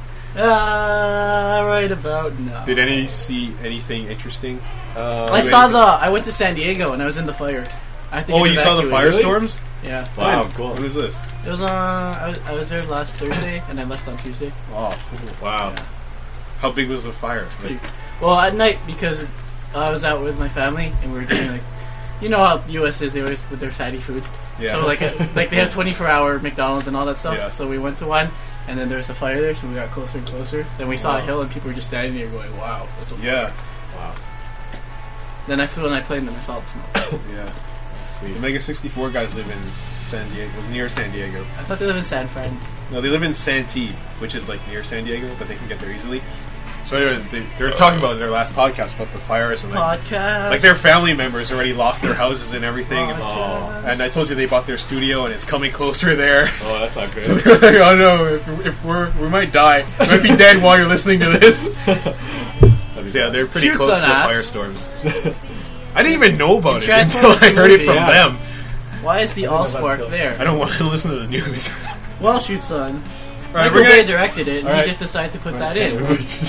Right about now. Did any see anything interesting? I went to San Diego and I was in the fire. I had to Oh, get you saw the evacuated. firestorms? Yeah. Wow, When? cool. When was this? It was I was there last Thursday and I left on Tuesday. Oh, Wow. Yeah. how big was the fire? Pretty- Well, at night because I was out with my family and we were doing like, you know how US is, they always with their fatty food. Yeah. So like they have 24-hour McDonald's and all that stuff. Yeah. So we went to one, and then there was a fire there, so we got closer and closer. Then we saw a Wow. hill, and people were just standing there going, "Wow, that's a fire." Yeah, Wow. The next one I played, and then I saw the smoke. yeah. Sweet. The Mega 64 guys live in San Diego, near San Diego. I thought they live in San Fran. No, they live in Santee, which is like near San Diego, but they can get there easily. So anyway, they were talking about in their last podcast about the fires and Podcast. like their family members already lost their houses and everything. Oh. And I told you they bought their studio and it's coming closer there. Oh, that's not So good. they were like, oh no, if we might die. We might be dead while you're listening to this. So yeah, they're pretty Shoots close on to the us. firestorms. I didn't even know about it Transformers until I heard it movie. from Yeah. them. Why is the I don't know about Allspark Phil. I there? don't want to listen to the news. Well, shoot, son. All right, Michael we're Bay gonna, directed it, and All right. he just decided to put that in.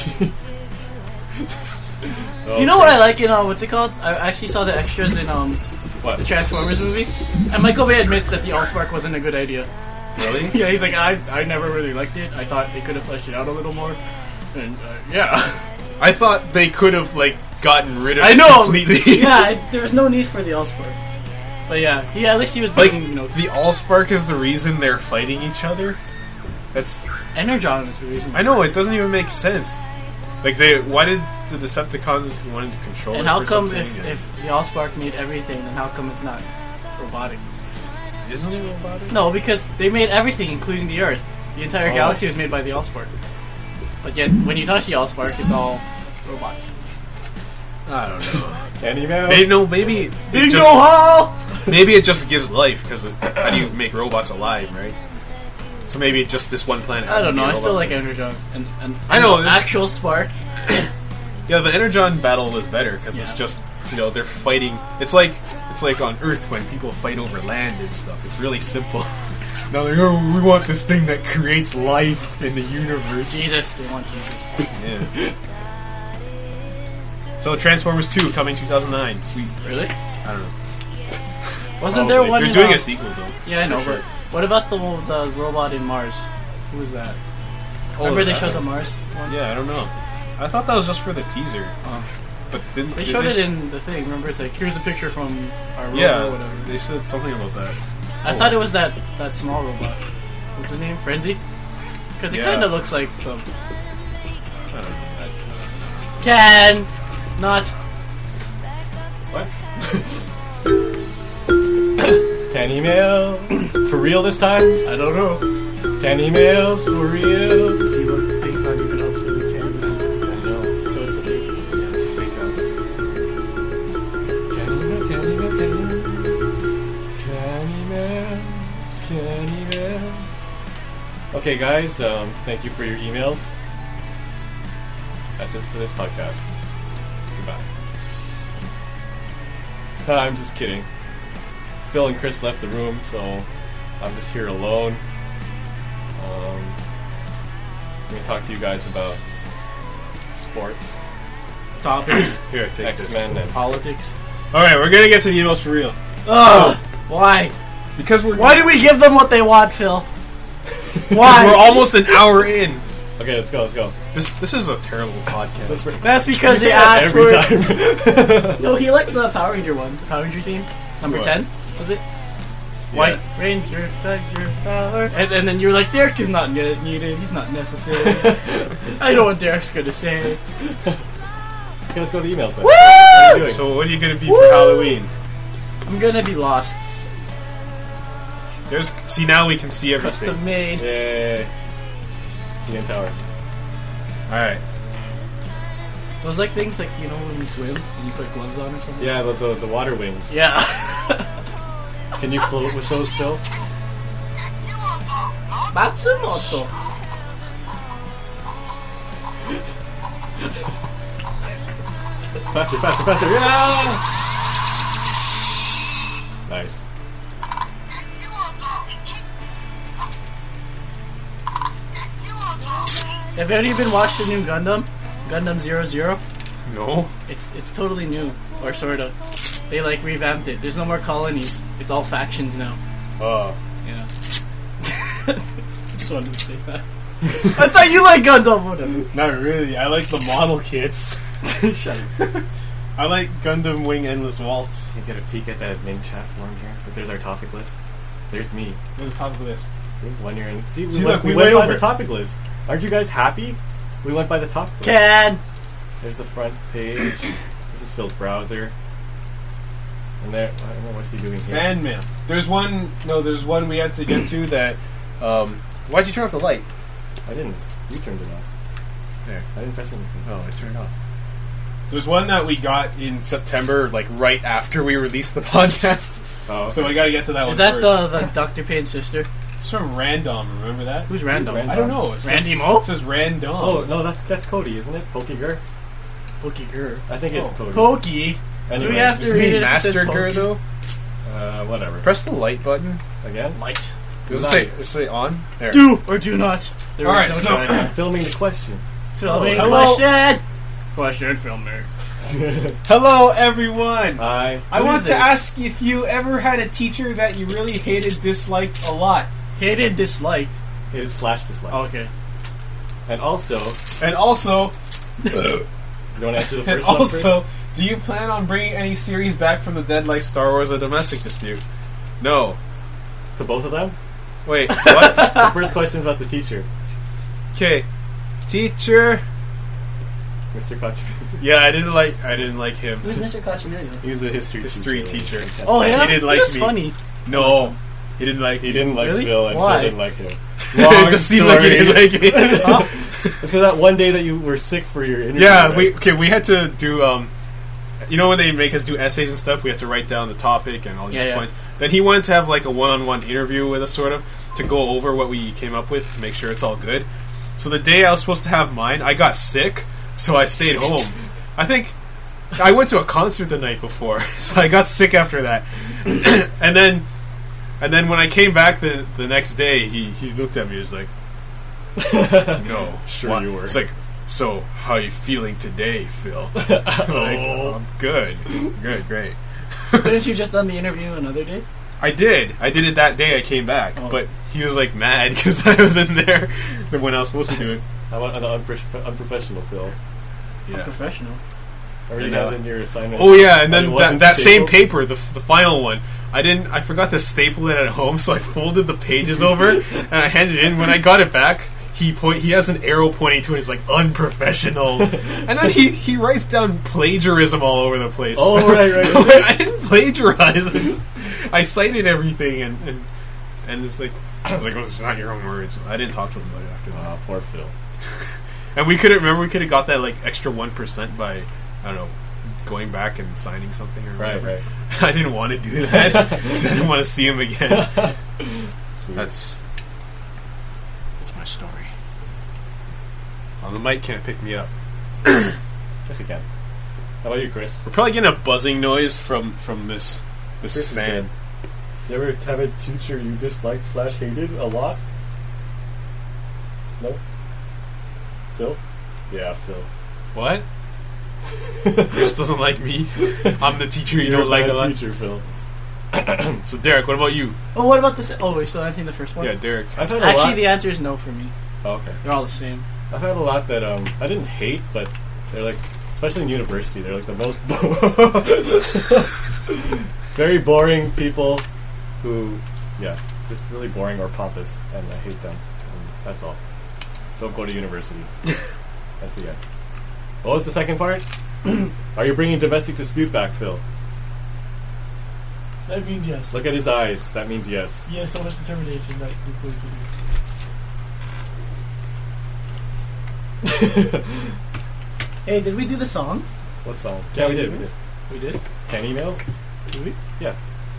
Oh, You know what I like in what's it called? I actually saw the extras in What? the Transformers movie, and Michael Bay admits that the Allspark wasn't a good idea. really? Yeah, he's like, I never really liked it. I thought they could have fleshed it out a little more. And yeah, I thought they could have like gotten rid of I it know. completely. There was no need for the Allspark. But yeah, at least he was Like being, the Allspark is the reason they're fighting each other. That's Energon is the reason. I know it doesn't even make sense. Like why did the Decepticons wanted to control And it how for come something? if the Allspark made everything, then how come it's not robotic? Isn't it robotic? No, because they made everything, including the Earth. The entire Oh. galaxy was made by the Allspark. But yet, when you touch the Allspark, it's all robots. I don't know. Candy Mouse. Maybe it Bingo just, Hall! maybe it just gives life because how do you make robots alive, right? So maybe just this one planet. I don't know. I happened to be a still like robot. Energon and I know, this- actual Spark. Yeah, the Energon battle is better because it's Yeah. just they're fighting. It's like on Earth when people fight over land and stuff. It's really simple. Now they're we want this thing that creates life in the universe. Jesus, they want Jesus. Yeah. So Transformers 2 coming 2009. Sweet. Really? I don't know. Wasn't there one? They're in, doing a sequel though. Yeah, I know. For But sure. what about the robot in Mars? Who was that? Remember they that showed the one? Mars one? Yeah, I don't know. I thought that was just for the teaser. Oh. But didn't They showed it in the thing. Remember, it's like here's a picture from our rover Yeah, or whatever. they said something about that. I thought it was that small robot. What's his name? Frenzy? Because it Yeah. kind of looks like the I don't know. can not. What? Can email for real this time? I don't know. Can emails for real? See, look, the thing's not even up, so we can't even answer. I know. So it's a fake. Yeah, it's a fake out. Can email, can email, can email. Can emails, can emails. Okay, guys, thank you for your emails. That's it for this podcast. Goodbye. I'm just kidding. Phil and Chris left the room, so I'm just here alone. I'm going to talk to you guys about sports, Topics, Here, take X-Men, and politics. All right, we're gonna get to the emails for real Ugh! Why? because Why do we give them what they want, Phil? we're Why? almost an hour in. Okay, let's go, let's go. This is a terrible podcast. That's because they You say that asked every for. time. No, he liked the Power Ranger one. The Power Ranger theme. Number What? 10, was it? Yeah. White Ranger, Tiger, Power. And then you were like, Derek is not needed. He's not necessary. I know what Derek's going to say. Okay, let's go to the emails then. Woo! What are you doing? So what are you gonna be for Halloween? I'm going to be lost. See, now we can see everything. Custom made. Yay. CN Tower. All right. Those like things like, you know, when you swim and you put gloves on or something? Yeah, the water wings. Yeah. Can you float with those, Phil? Matsumoto. Faster, faster, faster! Yeah! Nice. Have any of you been watching the new Gundam? Gundam 00? No. It's totally new. Or sorta. They like revamped it. There's no more colonies. It's all factions now. Oh. Yeah. Just wanted to say that. I thought you liked Gundam, whatever. Not really. I like the model kits. Shut up. I like Gundam Wing Endless Waltz. You get a peek at that main chat forum here. But there's our topic list. There's me. Where's the top list? See, when you're in. See, See, look, look, we we went went by over. the topic list. Aren't you guys happy? We went by the topic list. Can! There's the front page. This is Phil's browser. And there, I don't know what's he doing here. Fan mail. There's one. No, there's one we had to get to that. Why'd you turn off the light? I didn't. You turned it off. There. I didn't press anything. Oh, it turned off. There's one that we got in September, like right after we released the podcast. Oh, okay. So we got to get to that one Is that first. the Dr. Payne's sister? It's from Random. Remember that? Who's Random? Random? I don't know. It says- Randy Mo? It says Random. Oh no, that's Cody, isn't it? Pokegur? Pokey Gur. I think it's Oh. Cody. Pokey? Anyway, Do we have to Isn't read he it if it says Master Pokey? Gur though? Whatever. Press the light button. Again? Light. Does Nice. it say on? There. Do or do not. There is Alright, no so- try. Filming the question. Filming hello. question. Question filming. Hello, everyone. Hi. I Who want is to this? ask if you ever had a teacher that you really hated, disliked a lot, Hated, disliked. It is / dislike. Oh, okay. And also, and also, you want to answer the and first one also, do you plan on bringing any series back from the dead, like Star Wars: A Domestic Dispute? No. first? To both of them? Wait. What? The first question is about the teacher, Okay. Teacher. Mr. Koch. Yeah, I didn't like him. Who's Mr. Cachemilio? He was a history History teacher. Oh, yeah? He didn't like was me. funny. No. He didn't like. He didn't like Really? Phil, and Why? Phil didn't like him. It just seemed like he didn't like me. Huh? It's because that one day that you were sick for your interview. Yeah, right? we had to do you know when they make us do essays and stuff, we had to write down the topic and all these Yeah. points. Then he wanted to have like a one-on-one interview with us, sort of, to go over what we came up with to make sure it's all good. So the day I was supposed to have mine, I got sick, so I stayed home. I think I went to a concert the night before, so I got sick after that. and then when I came back the next day, he looked at me and was like, "No, Sure what?" you were. It's like, "So, how are you feeling today, Phil?" Like, "I'm good, great." Couldn't you just done the interview another day? I did it that day I came back, Oh. but he was like mad because I was in there when I was supposed to do it. How about an unprofessional Phil? Yeah. Professional. Or you And, had in your assignment. Oh yeah, and that it then wasn't that same stapled? paper, the final one, I forgot to staple it at home, so I folded the pages over and I handed it in. When I got it back, he has an arrow pointing to it. He's like, unprofessional, and then he writes down plagiarism all over the place. Oh right. I didn't plagiarize. I cited everything and it's like I was like, oh, it's not your own words. I didn't talk to him like, after that. Poor Phil. And we could have got that like extra 1% by, I don't know, going back and signing something or Right, whatever. right. I didn't want to do that. 'Cause I didn't want to see him again. Sweet. That's my story. The mic can't pick me up. Yes, you can. How about you, Chris? We're probably getting a buzzing noise from this Chris is fan. You ever have a teacher you disliked / hated a lot? No? Phil? Yeah, Phil. What? Chris doesn't like me. I'm the teacher you You're don't like a bad lot. teacher, Phil. So Derek, what about you? Oh, what about this? Oh, we're still answering the first one? Yeah, Derek. I've had a Actually, lot. the answer is no for me. Oh, okay. They're all the same. I've had a lot that I didn't hate, but they're like, especially in university, they're like the most very boring people who, yeah, just really boring or pompous, and I hate them. And that's all. Don't go to university. That's the end. What was the second part? Are you bringing domestic dispute back, Phil? That means yes. Look at his eyes. That means yes. He has so much determination that he's going to do. Hey, did we do the song? What song? Yeah, we did. We did? 10 emails? Did we? Yeah.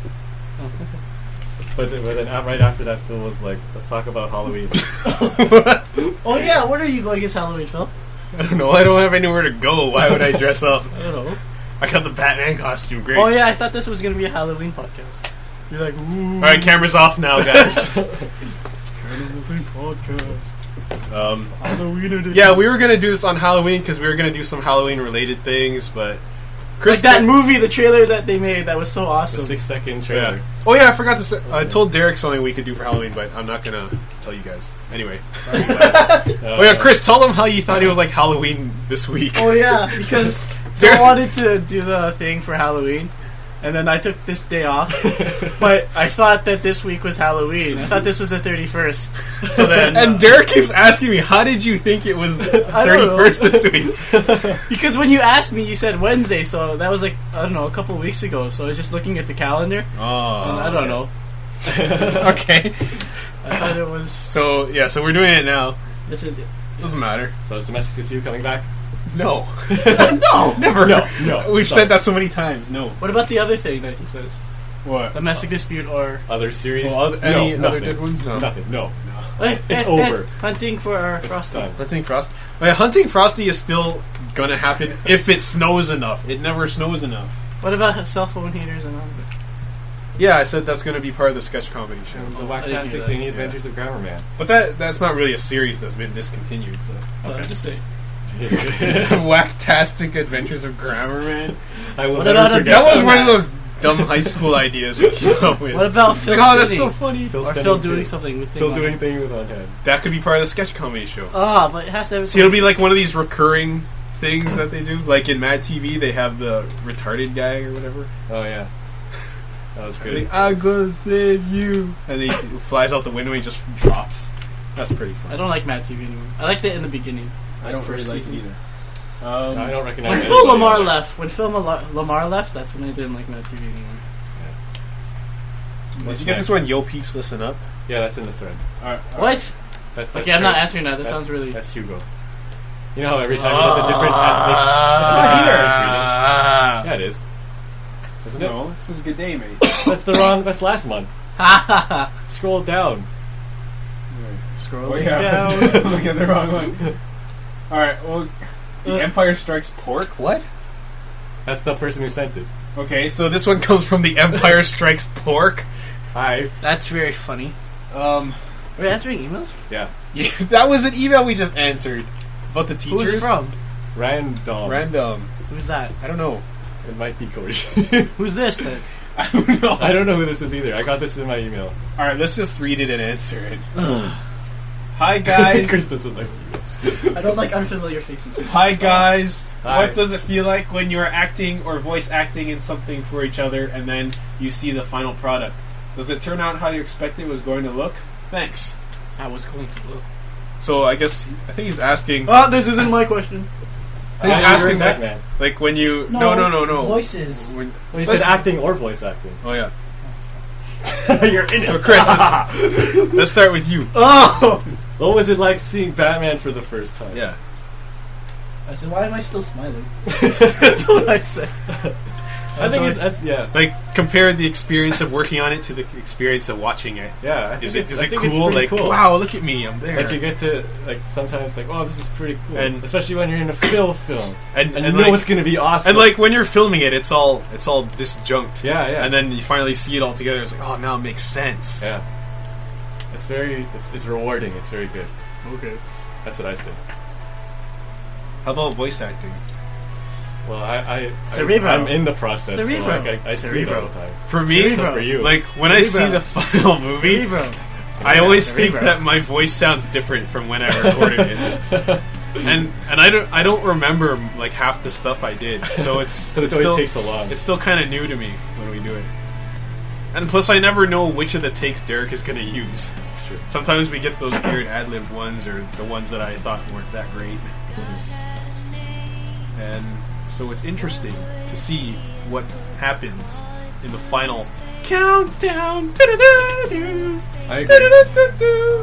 But then right after that, Phil was like, let's talk about Halloween. Oh, yeah, what are you going as Halloween, Phil? I don't know. I don't have anywhere to go. Why would I dress up? I don't know. I got the Batman costume. Great. Oh, yeah, I thought this was going to be a Halloween podcast. You're like, ooh. All right, cameras off now, guys. Halloween podcast. Halloween edition. Yeah, we were gonna do this on Halloween because we were gonna do some Halloween-related things, but Chris, Like that movie, the trailer that they made, that was so The awesome. 6-second trailer. Yeah. Oh yeah, I forgot to say. I told Derek something we could do for Halloween, but I'm not gonna tell you guys. Anyway. Oh yeah, Chris, tell them how you thought it was like Halloween this week. Oh, yeah, because There- I wanted to do the thing for Halloween, and then I took this day off. But I thought that this week was Halloween. I thought this was the 31st. So then, And Derek keeps asking me, "How did you think it was the I don't know. 31st this week?" because when you asked me, you said Wednesday, so that was like, I don't know, a couple of weeks ago. So I was just looking at the calendar, Oh, and I don't know. Okay. I thought it was. So yeah, so we're doing it now. This is it. Doesn't matter. So is Domestic Dispute coming back? No. No! Never. No. We've Sorry. said that so many times. No. What about the other thing that he says? What? Domestic dispute or. Other series? Well, any No, other nothing. good ones? No. Nothing. No. It's over. Hunting for our It's Frosty. done. Hunting Frost. Hunting Frosty is still gonna happen if it snows enough. It never snows enough. What about cell phone heaters and all that? Yeah, I said that's gonna be part of the sketch comedy show. The I didn't hear Whacktastic that. Zany Adventures of Grammar Man. But that's not really a series that's been discontinued. So I'm just saying. Whacktastic Adventures of Grammar Man. I will What never about a forget That was Guess one on of those dumb high school ideas we came up with. What about Phil Like, oh, that's spinning? so funny. Phil Or spinning Phil too. doing something with Phil thing on doing it. thing with one hand. That could be part of the sketch comedy show. Ah, but it has to have. See, it'll be like one of these recurring things that they do. Like in Mad TV, they have the retarded guy or whatever. Oh yeah. That was good. Like, I'm gonna save you. And he flies out the window and he just drops. That's pretty fun. I don't like Mad TV anymore. I liked it in the beginning. I don't First really like it season. either. I don't recognize When it. Phil Lamar left, that's when I didn't like Mad TV anymore. Did you get this one? Yo peeps, listen up. Yeah, that's in the thread. Alright. What? That's Okay, I'm not great. answering that. That sounds really. That's Hugo. You know how every time he does a different. It's not here. Yeah, it is. Isn't it? No, this is a good day, mate. That's the wrong. That's last month. Ha ha ha. Scroll down. Scroll Oh yeah, down. look at the wrong one. Alright, well, The Empire Strikes Pork? What? That's the person who sent it. Okay, so this one comes from The Empire Strikes Pork. Hi. That's very funny. Um, Are you answering emails? Yeah. yeah, that was an email we just answered about the teachers. Who's it from? Random. Random. Who's that? I don't know. It might be Cody. Who's this then? I don't know. I don't know who this is either. I got this in my email. Alright, let's just read it and answer it. Hi guys. Chris doesn't like emails. I don't like unfamiliar faces. Hi guys. Hi. What does it feel like when you're acting or voice acting in something for each other and then you see the final product? Does it turn out how you expected it was going to look? Thanks. I was going to look. So I think he's asking This isn't my question. he's asking that, Batman. like when you no. Voices. When, Well, he said acting or voice acting. oh yeah. You're in So Chris, let's start with you. Oh! What was it like seeing Batman for the first time? Yeah. I said, why am I still smiling? That's what I said. I think it's yeah. Like compare the experience of working on it to the experience of watching it. Yeah, I Is think it I think cool? It's pretty Like cool. wow, look at me, I'm there. Like you get to like sometimes like oh this is pretty cool, And- especially when you're in a film and and you know like, it's gonna be awesome. and like when you're filming it, it's all disjunct. yeah, And then you finally see it all together. It's like, oh, now it makes sense. yeah, it's rewarding. It's very good. Okay. That's what I said. How about voice acting? Well, Cerebro. I'm in the process. Cerebro. So like, I see it all Cerebro. the time. For me, Cerebro. So for you, like when I see Cerebro. the final movie, Cerebro. I always think Cerebro. that my voice sounds different from when I recorded it, and I don't remember like half the stuff I did. So it's Because it always takes so long. it's still kind of new to me when we do it. And plus, I never know which of the takes Derek is going to use. It's true. Sometimes we get those weird ad-libbed ones, or the ones that I thought weren't that great. And so it's interesting to see what happens in the final countdown. Do-do-do-do. I agree. Do-do-do-do-do.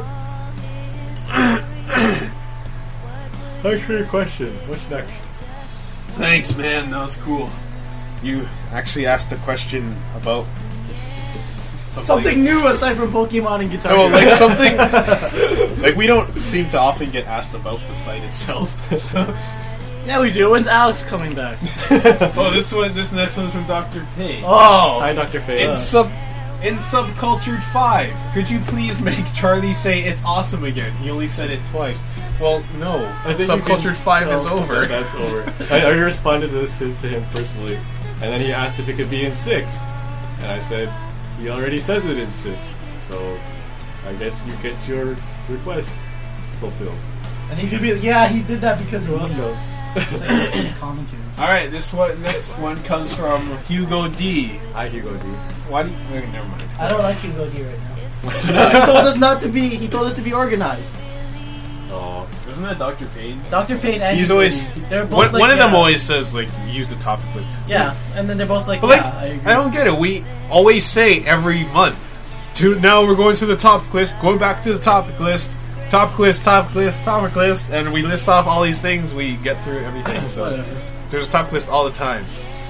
Thanks for your question. What's next? Thanks, man. That was cool. You actually asked a question about Something new aside from Pokemon and Guitar Oh, Hero. like something like we don't seem to often get asked about the site itself. So, Yeah, we do. When's Alex coming back? this next one's from Dr. Pay. Oh! Hi, Dr. Faye. In Subcultured 5, could you please make Charlie say it's awesome again? He only said it twice. Well, no. I think you Subcultured can- 5 is Oh, over. That's over. I responded to this to him personally, and then he asked if it could be in 6, and I said he already says it in 6, so I guess you get your request fulfilled. And he's gonna be like, yeah, he did that because of You're me. welcome. It's like in the commentary. Alright, next one comes from Hugo D. Hi, Hugo D. Why do you... never mind. I don't like Hugo D right now. He told us not to be. He told us to be organized. Oh, Wasn't that Dr. Payne? Dr. Payne and He's Hugo always... D. They're both One like, of them yeah. always says, like, use the topic list. Yeah, and then they're both like, But like, yeah, I agree. I don't get it. We always say every month, now we're going to the topic list, going back to the topic list, topic list, topic list, topic list, and we list off all these things. We get through everything. So Whatever. there's a topic list all the time.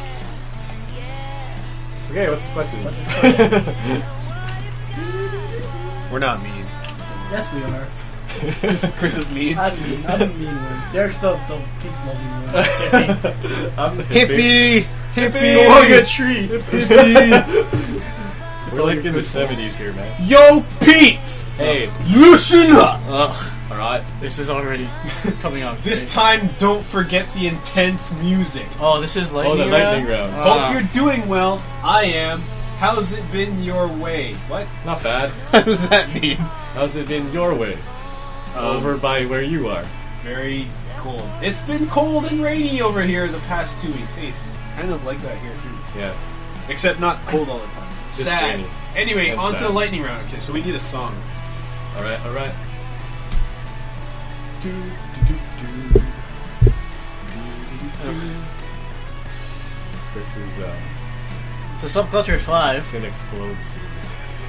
okay. What's the question? What's his question? We're not mean. Yes, we are. Chris is mean. I'm mean. I'm a mean one. Derek's the peace loving one. I'm the Hippie, hippie, Go hug a tree. hippie. We're like in the 70s here, man. Yo, peeps, Hey, loosen up. Ugh. alright. This is already coming out. This time, don't forget the intense music. Oh, this is lightning Oh, the lightning round. Hope you're doing well. I am. How's it been your way? What? Not bad. What does that mean? How's it been your way? Over by where you are. Very cold. It's been cold and rainy over here the past 2 weeks. Hey, it's kind of like that here too. Yeah. Except not cold all the time. Just Sad. rainy. Anyway, And on to sad. the lightning round. Okay, so we need a song. Alright, alright. This is So Subculture 5. it's gonna explode soon.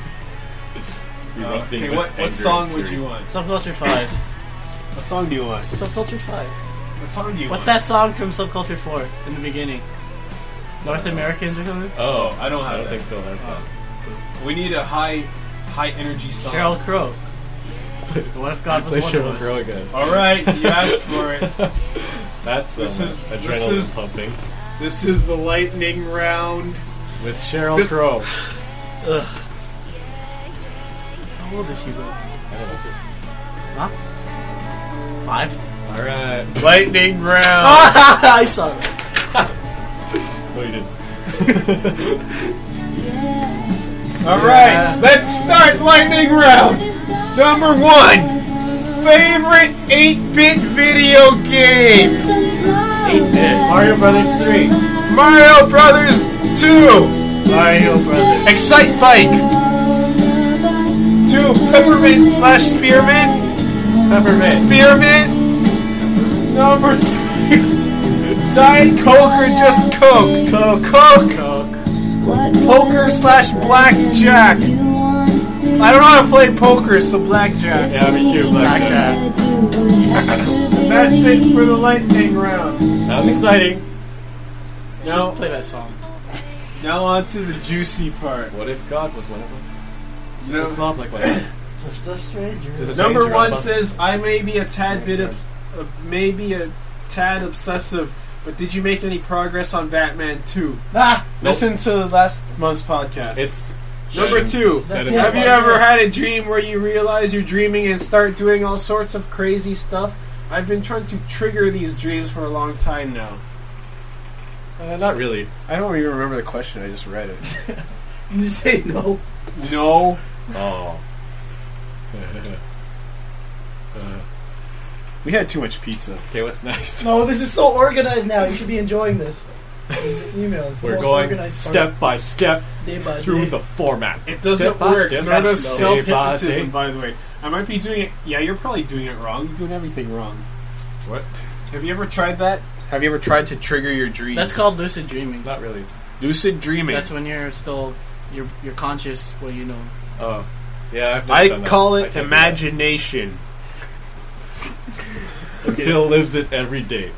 erupting Okay, with what anger song and would fury. you want? Subculture 5. What song do you want? Subculture 5. What song do you What's want? that song from Subculture 4 in the beginning? North Americans or something? Oh, I don't have I don't that. think Phil has that. We need a high energy song. Sheryl Crow. What if God was Play one Sheryl of us? Crow again. All right, you asked for it. That's This is- adrenaline this is- pumping This is the lightning round. with Sheryl This- Crow. Ugh. How old is Hugo? I don't know. Huh? 5? All right. Lightning round. I saw that. No, you didn't. All right, let's start lightning round. Number 1, favorite 8-bit video game. 8-bit. Mario Brothers 3. Mario Brothers 2. Mario Brothers. Excite Bike. 2, Peppermint / Spearmint. Peppermint. Spearmint. Number 3, Diet Coke or just Coke. Coke. Coke. Poker / Blackjack. I don't know how to play poker, so Blackjack. Yeah, me too. Blackjack. That's it for the lightning round. That was exciting. Now, Just play that song. now on to the juicy part. What if God was one of us? No. Just a slob like my ass. Just a stranger. There's a Number stranger on 1 the bus. says, I may be a tad obsessive, but did you make any progress on Batman 2? Ah! Listen to last month's podcast. It's Number 2. That's it. Have you That's ever it. had a dream where you realize you're dreaming and start doing all sorts of crazy stuff? I've been trying to trigger these dreams for a long time now. Not really. I don't even remember the question, I just read it. You just say no. No. Oh. We had too much pizza. Okay, what's next? No, this is so organized now. You should be enjoying this. These emails. We're going step by step day by through day. the format. It doesn't Step by work. step. It's not a Day by self-hypnotism, day. by the way. I might be doing it... Yeah, you're probably doing it wrong. You're doing everything wrong. What? Have you ever tried that? Have you ever tried to trigger your dreams? That's called lucid dreaming. Not really. lucid dreaming. That's when you're still you're conscious. Well, you know. Oh. Yeah, I've never I done that. call I it can't do imagination. that. Phil lives it every day.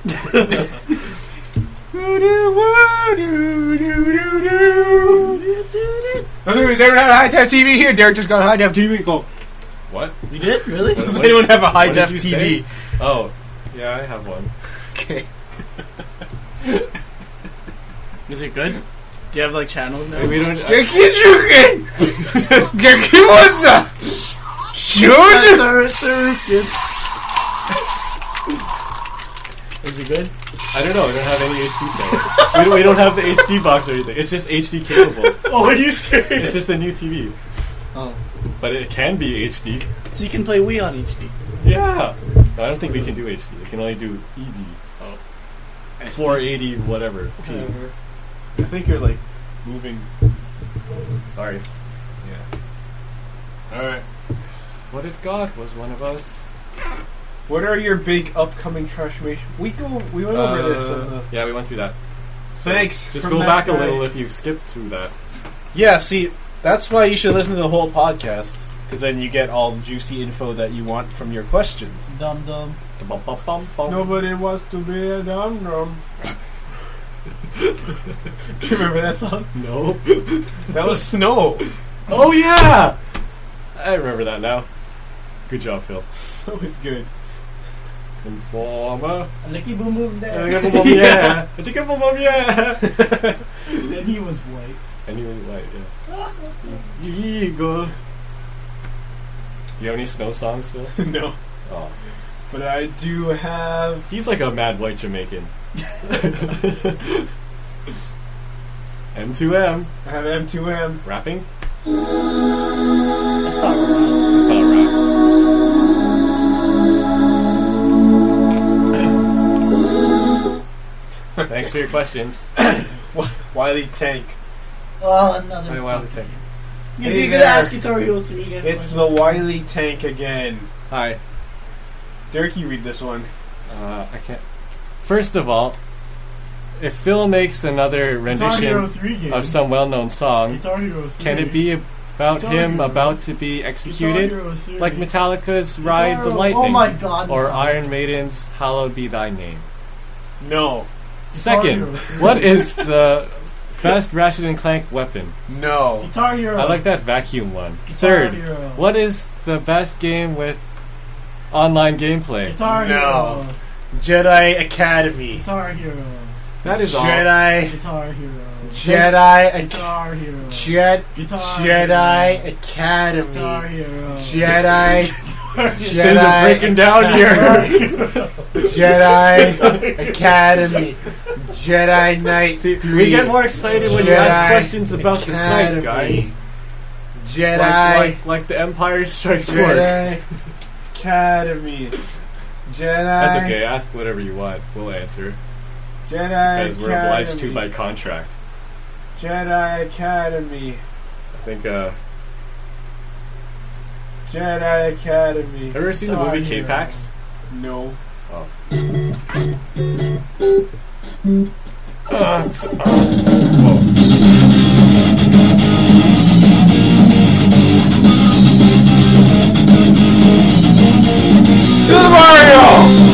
Does anyone have a high-def TV here? Derek just got a high-def TV. Go. What? You did really? Does anyone have a high-def What did you TV? say? Oh. Yeah, I have one. Okay. Is it good? Do you have like channels now? We don't. Gekijuken! Gekiwaza! Shoot! Is it good? I don't know. I don't have any HD channels. we don't have the HD box or anything. It's just HD capable. Oh, are you serious? It's just a new TV. Oh, But it can be HD. so you can play Wii on HD. Yeah. No, I don't think we can do HD. We can only do ED. Oh. 480 whatever. P. I think you're like moving. Sorry. Yeah. Alright. What if God was one of us? What are your big upcoming Trashmation? We went over this. Yeah, we went through that. Thanks. Just from go that back a guy. little if you've skipped through that. Yeah, see, that's why you should listen to the whole podcast. Because then you get all the juicy info that you want from your questions. Dum dum. Nobody wants to be a dum-dum. Do you remember that song? No. That was Snow. Oh yeah! I remember that now. Good job, Phil. That was good. Informer. Licky boom boom there. Yeah. I think I'm a mom, yeah. And he was white. And he was white, yeah. Eagle. Do you have any snow songs, Phil? No. Oh. But I do have... He's like a mad white Jamaican. M2M. I have M2M. Rapping? That's not right. That's not a rap. Thanks for your questions. Wily Tank. Oh, another. Hi, Wiley. Thank you. Because Hey you could there. ask Guitar Hero 3 again. It's the Wily Tank again. Hi. Derek, you read this one. I can't. First of all, if Phil makes another Guitar Hero rendition 3 game. of some well-known song, Guitar Hero 3. can it be about him Hero. about to be Guitar executed, Hero 3. like Metallica's Ride the Guitar- Lightning, Oh my god. or Guitar- Iron Maiden's Hallowed Be Thy Name. No. Second, Hero 3. what is the best Ratchet and Clank weapon? No. Guitar Hero. I like that vacuum one. Guitar Third, Hero. what is the best game with online gameplay? Guitar No. Hero. Jedi Academy. Guitar Hero. That is all. Jedi. Guitar Hero. Jedi. Guitar Hero. Jedi Academy. Guitar Hero. Jedi. Things are breaking down here. Jedi Academy. Jedi Knight. See, 3. we get more excited when you Jedi ask questions about the site, Academy. guys. Jedi. Like the Empire Strikes Force. Jedi Academy. Jedi. That's okay. Ask whatever you want. We'll answer Jedi because we're obliged to Academy. by contract. Jedi Academy. I think. Jedi Academy. Ever seen the Guitar movie Hero. K-Pax? No. Oh. To the Mario!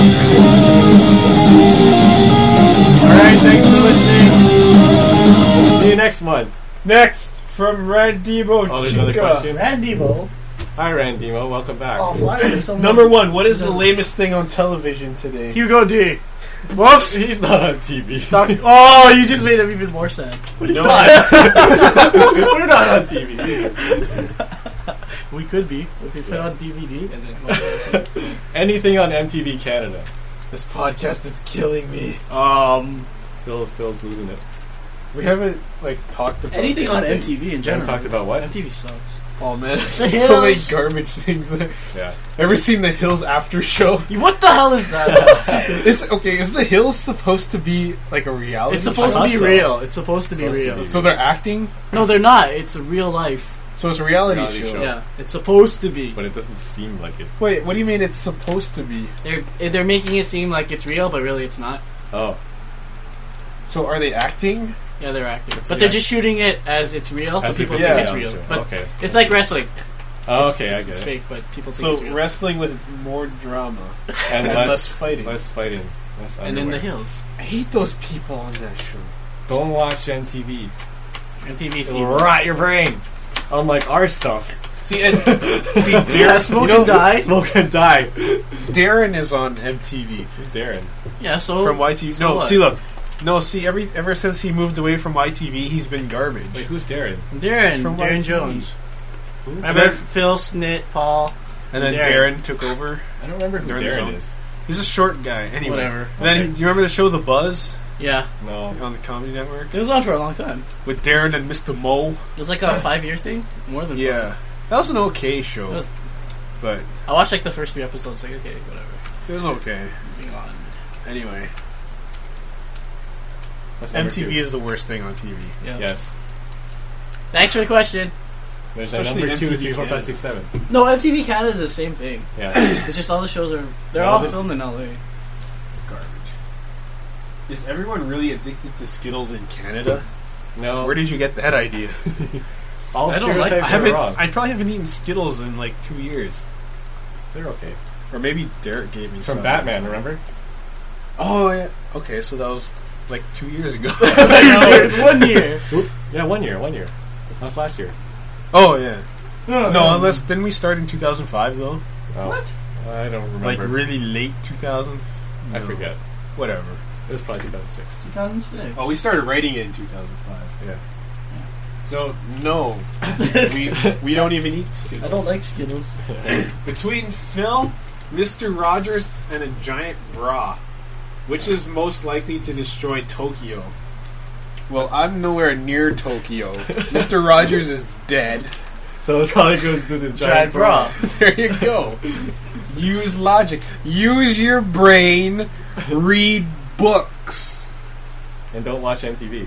Alright, thanks for listening. See you next month. Next, from Red Debo Oh, there's another Chica. question. Randy Bo. Hi, Randimo. Welcome back. Oh, finally someone. Number 1, what is the lamest thing on television today? Hugo D. Whoops! He's not on TV. Oh, you just made him even more sad. No. We're not on TV. We could be if we put on DVD and then. Anything on MTV Canada. This podcast is killing me. Phil's losing it. We haven't, talked about Anything on anything. MTV in We haven't general. talked about what? MTV sucks. Oh man, The so many Hills. garbage things there. Yeah. Ever seen the Hills after show? What the hell is that? Is the Hills supposed to be like a reality? It's supposed to I be thought so. real. It's supposed to be Supposed to real. be. So they're acting. No, they're not. It's a real life. So it's a reality, Reality show. show. Yeah, it's supposed to be. But it doesn't seem like it. Wait, what do you mean it's supposed to be? They're making it seem like it's real, but really it's not. Oh. So are they acting? Yeah, they're acting, It's but a they're reality- just shooting it as it's real, so As if people it's a think it's reality real. show. But Okay. it's like wrestling. Oh, It's- okay, I it's get it. fake, but people think So it's real. wrestling with more drama. And And less less fighting. Less fighting. Less And in the underwear. hills, I hate those people on that show. Don't watch MTV. MTV's It'll evil. rot your brain. Unlike our stuff. See, and see, Yeah, smoke and die. Smoke and die. Darren is on MTV Who's Darren? Yeah, so from YTV. so No, what? see, look. No, see, ever since he moved away from YTV, he's been garbage. Wait, who's Darren? Darren From Darren YTV. Jones. Who? Remember Phil, Snit, Paul. And then Darren. Darren took over. I don't remember who Darren Darren is is. He's a short guy. Anyway. Whatever. And then, do you remember the show The Buzz Yeah, No. on the Comedy Network it was on for a long time. with Darren and Mr. Mo? It was like a 5-year thing, more than Yeah, that was an okay show, It was, but I watched like the first 3 episodes. Like, okay, whatever. it was okay. Moving on. Anyway, That's number MTV 2. is the worst thing on TV. Yeah. Yes. Thanks for the question. There's Especially number 2, MTV 3, 4, 5, Canada. 6, 7. No, MTV Canada is the same thing. Yeah. It's just all the shows they're No, all the- filmed in LA. It's garbage. Is everyone really addicted to Skittles in Canada? No. Where did you get that idea? All I don't like- stereotypes are wrong. I probably haven't eaten Skittles in like 2 years, They're okay. or maybe Derek gave me From some. Batman, remember? Oh yeah. Okay, so that was like 2 years ago. It's 1 year. Yeah, 1 year. That was last year. Oh yeah. No, unless didn't we start in 2005 though? Oh. What? I don't remember. Like really late 2000. I No. forget. Whatever. It was probably 2006. 2006. Oh, we started writing it in 2005. Yeah. So no, we don't even eat Skittles. I don't like Skittles. Between Phil, Mr. Rogers, and a giant bra, which is most likely to destroy Tokyo? Well, I'm nowhere near Tokyo. Mr. Rogers is dead. So it probably goes to the Giant bra. There you go. Use logic. Use your brain. Read books. And don't watch MTV.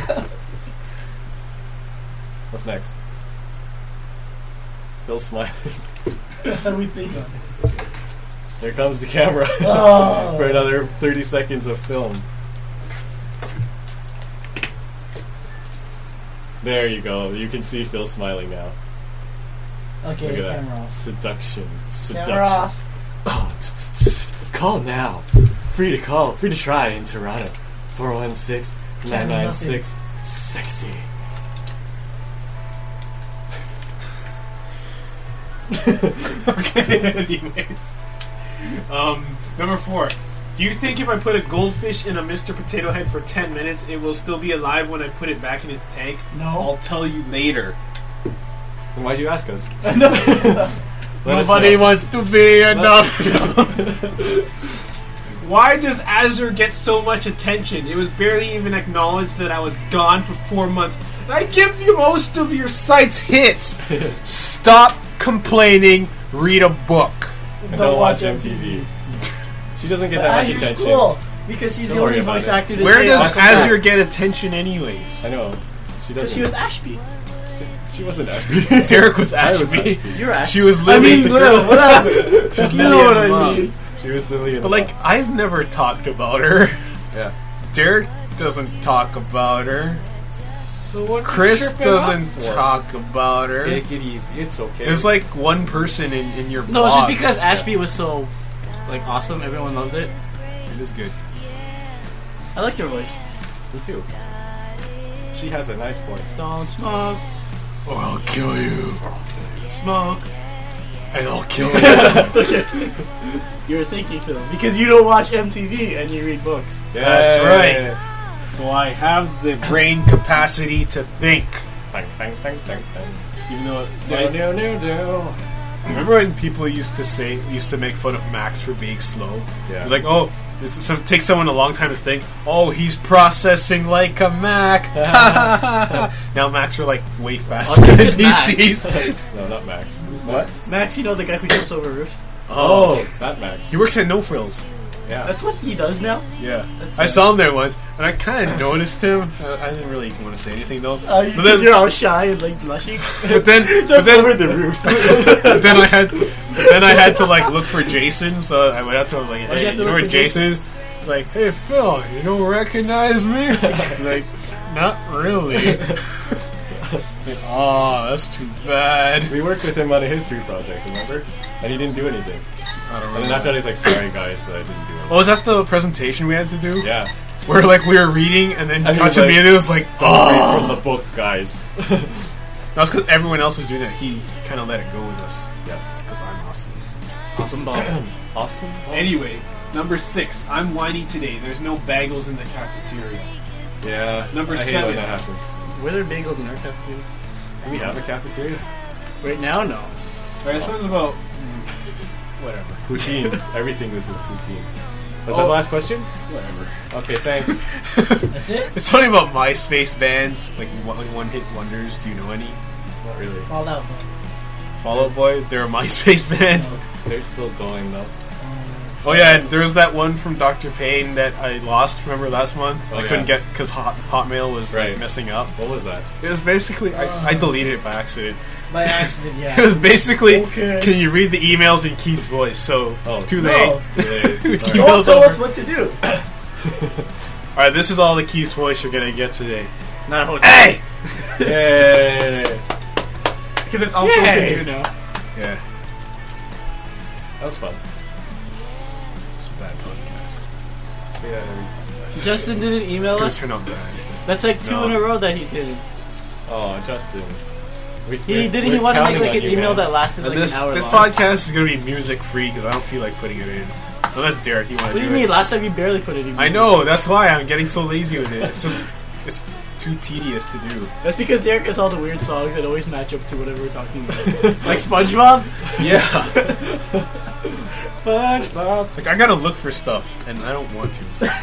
What's next? Phil's smiling. How do we think on it? There comes the camera Oh. for another 30 seconds of film. There you go. You can see Phil smiling now. Okay, Look at that. camera off. Seduction. Camera off. Oh, call now. Free to call. Free to try in Toronto. 416-996-SEXY. Okay, anyways. Number 4. Do you think if I put a goldfish in a Mr. Potato Head for 10 minutes, it will still be alive when I put it back in its tank? No. I'll tell you later. Then why'd you ask us? Nobody wants to be a doctor. Why does Azure get so much attention? It was barely even acknowledged that I was gone for 4 months. And I give you most of your site's hits. Stop complaining. Read a book. And don't watch MTV. She doesn't get that much Azure's attention. cool. Because she's Don't the only worry about voice it. actor to Where say does Welcome Azure back. get attention anyways? I know. She Because doesn't. she was Ashby. She wasn't Ashby. Derek was I was Ashby. Ashby. You're Ashby. She was I Lily. mean, whatever. She's You know Lily what and I Mom. mean. She was Lily and But like, I've never talked about her. yeah. Derek doesn't talk about her. So what? Chris doesn't talk about her. Take it easy. It's okay. There's like one person in your No, it's just blog. because Ashby was so, like, awesome. Everyone loved it. It is good. I liked her voice. Me too. She has a nice voice. Don't smoke, Or I'll kill you. smoke. And I'll kill you. Okay. You're thinking, Phil, because you don't watch MTV and you read books. That's Yay. right. So I have the brain capacity to think. Bang, bang, bang, bang, bang. Even though No. remember when people used to make fun of Max for being slow? Yeah. It was like, oh, it takes someone a long time to think. Oh, he's processing like a Mac. Now Macs are like way faster Oh, than is it Max? PCs. No, not Max. Who's What? Max? Max, you know the guy who jumps over roofs? Oh, that Max. He works at No Frills. Yeah. That's what he does now? Yeah, That's I saw him there once, and I kind of noticed him. I didn't really want to say anything though. Because But then- you're all shy and, like, blushing. But then the roofs. but then I had to like look for Jason, so I went up to him. I was like, Why'd you "Hey, have to you know look where for Jason is?" He's like, "Hey Phil, you don't recognize me?" I'm like, not really. Like, oh, that's too bad. We worked with him on a history project, remember? And he didn't do anything. I don't And then remember. after that, he's like, sorry guys that I didn't do it. Oh, was that the presentation we had to do? Yeah. Where like we were reading, and then And he was Touch like, Me, and it was like, Don't read oh. from the book, guys. That's because everyone else was doing that. He kind of let it go with us. Yeah. Because I'm awesome. Awesome ball. Awesome. Anyway, number 6. I'm whiny today. There's no bagels in the cafeteria. Yeah. Number I hate 7. when that happens. Were there bagels in our cafeteria? Do we have a cafeteria? Right now, no. Alright, this one's about whatever. Poutine. Everything was with poutine. Was Oh. that the last question? Whatever. Okay, thanks. That's it? It's funny about MySpace bands, like one-hit wonders. Do you know any? Not really. All that one. Fall Out Boy, they're a MySpace band. They're still going though. Oh yeah, and there was that one from Dr. Payne that I lost. Remember last month? Oh, I couldn't get because Hotmail was like, Right. messing up. What was that? It was basically I deleted it by accident. By accident, It yeah. was basically, Okay. can you read the emails in Keith's voice? So Oh, too no. late. Too late. Keep Sorry. going. Don't tell us what to do. All right, this is all the Keith's voice you're gonna get today. Not a hotel. Hey! Yay! Because it's all Yay. filtered here now. Yeah, That was fun. it's a bad podcast. Say that every podcast. Justin didn't It's email gonna us. turn out bad. That's like 2 No. in a row that he didn't. Oh, Justin. He want to make like an email that lasted And like this an hour this long. podcast is gonna be music free because I don't feel like putting it in. Unless Derek, you want to What do you mean? Last time you barely put it in. I know, that's why I'm getting so lazy with it. It's just it's too tedious to do. That's because Derek has all the weird songs that always match up to whatever we're talking about. Like SpongeBob. Yeah. SpongeBob. Like I gotta look for stuff, and I don't want to.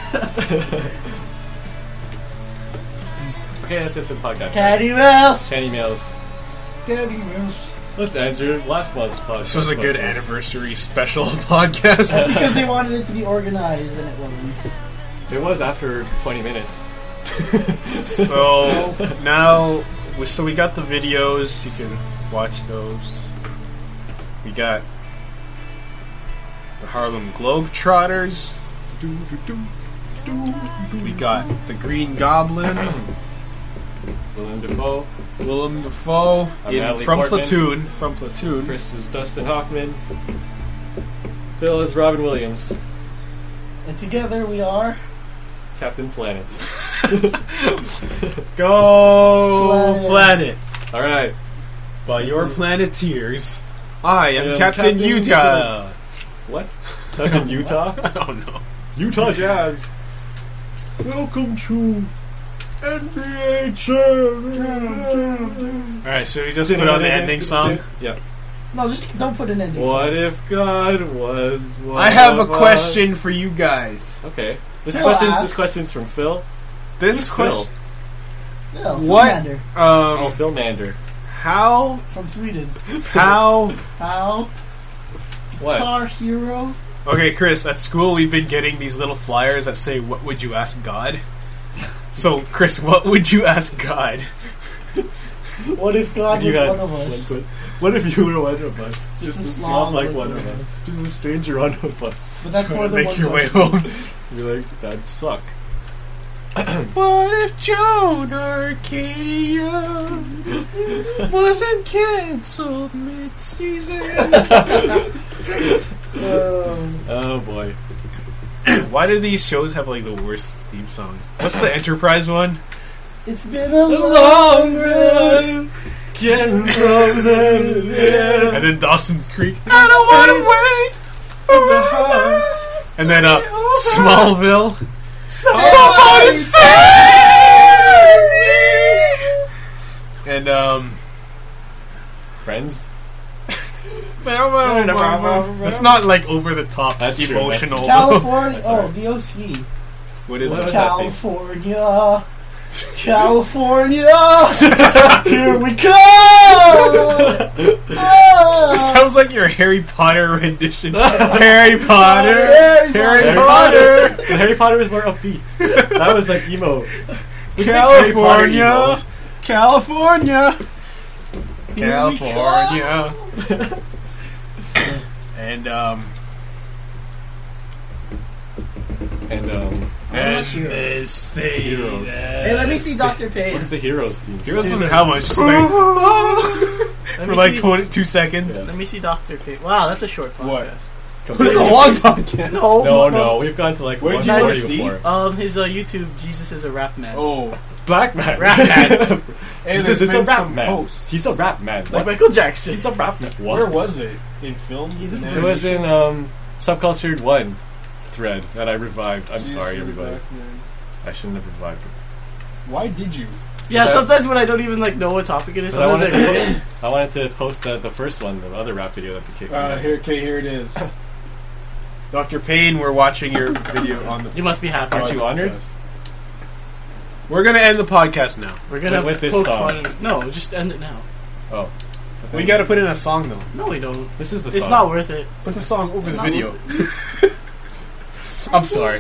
Okay, that's it for the podcast. Caddy Mouse! 10 emails. Caddy Mouse. Let's answer last month's podcast. This was a good questions. anniversary special podcast. That's because they wanted it to be organized and it wasn't. It was after 20 minutes. So now, we got the videos. You can watch those. We got the Harlem Globetrotters. We got the Green Goblin. Willem Dafoe. Willem Dafoe I'm Natalie from Portman. Platoon. From Platoon. Chris is Dustin Hoffman. Phil is Robin Williams. And together we are. Captain Planet. Go Planet. Alright. By your Planeteers, I am Captain Captain Utah. What? In Utah? Oh no. Utah Jazz. Welcome to NBA Jam. Alright, should we just put on the ending song? Yeah. No, just don't put an ending. What if God was one I have a of question us? for you guys. Okay. This Phil question's question's from Phil. This Phil? question. Phil What? Mander Oh, Phil Mander. How? from Sweden. How? How? What? Guitar Hero. Okay, Chris, at school we've been getting these little flyers that say, "What would you ask God?" So, Chris, what would you ask God? What if God You was had one of us? What if you were one of us? Just Just a a slob slob like like one one of of us. Just a stranger one of us. But that's more than Make one your way question. home. You're like, that'd suck. What if Joan Arcadia wasn't cancelled mid-season? Oh boy. Why do these shows have like the worst theme songs? What's the Enterprise one? It's been a Long run, getting from the And then Dawson's Creek. I don't want to wait. the heart. And then Smallville. Somebody And Friends. It's not like over the top. That's true, emotional. California. That's Oh, alright. the OC. What is What it? was that thing? California. California. Here we go. It sounds like your Harry Potter rendition. Harry Potter. Harry Harry Potter. But Harry Potter was more upbeat. That was like emo. Harry Potter emo. California. California. And much Heroes? they say Heroes. that- Hey, let me see Dr. Payne. What's the Heroes theme? Heroes song? doesn't have much. Just like, Let for me like see- 22 seconds. Yeah. Let me see Dr. Payne. Wow, that's a short podcast. What? Completely- podcast. No, we've gone to like Where did you 140 see? before. His YouTube, Jesus is a Rap Man. Oh. Black man. Rap man. Jesus is a rap man. He's a rap man. Like What? Michael Jackson. He's a rap man. What? Where was it? In film? It was in Subcultured 1 thread that I revived. I'm sorry, everybody. I shouldn't have revived it. Why did you? Yeah, That- sometimes when I don't even like know what topic it is, But I sometimes wanted, I to, I wanted to post the first one, the other rap video that became. Here it is. Dr. Payne, we're watching your video on the. You must be happy. Aren't you honored? We're gonna end the podcast now. We're gonna With this poke song. fun. No, just end it now. Oh. We gotta put in a song though. No, we don't. This is the It's song. not worth it. Put the song over It's the not video. I'm sorry.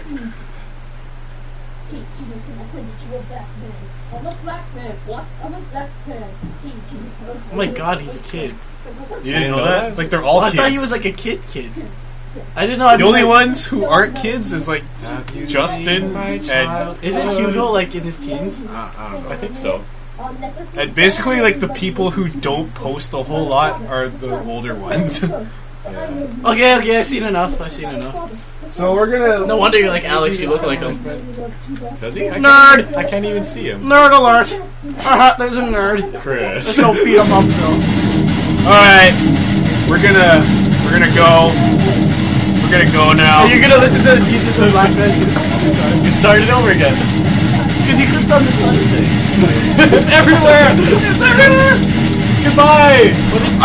I'm a black man. What? I'm a black man. Oh my god, he's a kid. You didn't know that? Like they're all I kids. thought he was like a kid. I didn't know. the only ones who aren't kids is like Have you Justin seen my and- child? Isn't Hugo like in his teens? I don't know. I think so. And basically, like the people who don't post a whole lot are the older ones. Okay, I've seen enough. So we're gonna. No wonder you're like Alex. You look like him. Does he? Nerd. I can't even see him. Nerd alert! Haha, there's a nerd. Let's Chris. go beat him up, Phil. All right, we're gonna go. We're gonna go now. Are you gonna listen to Jesus and Black Man two times? You started over again. Because you clicked on the sign thing. It's everywhere. It's everywhere. Goodbye. What is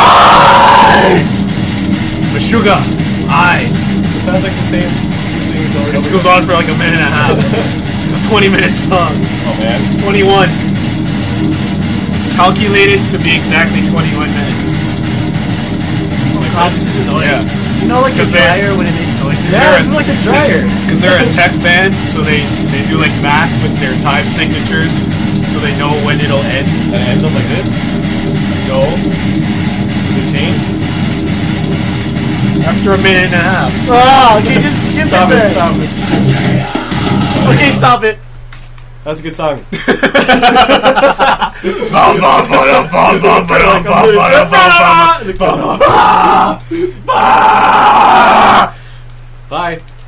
It's Meshuggah. It sounds like the same two things over and This over. goes on for like a minute and a half. It's a 20-minute song. Oh man. 21. It's calculated to be exactly 21 minutes. Oh god, this is annoying. Yeah. You know, like a 'Cause they're- dryer when it makes noises? Yeah, this is like a dryer. Because they're a tech band, so they do like math with their time signatures, so they know when it'll end. And it ends up like this. No. Does it change? After a minute and a half. Oh, okay, just skip Stop it it. then. Stop it. Okay, stop it. That was a good song. Bye.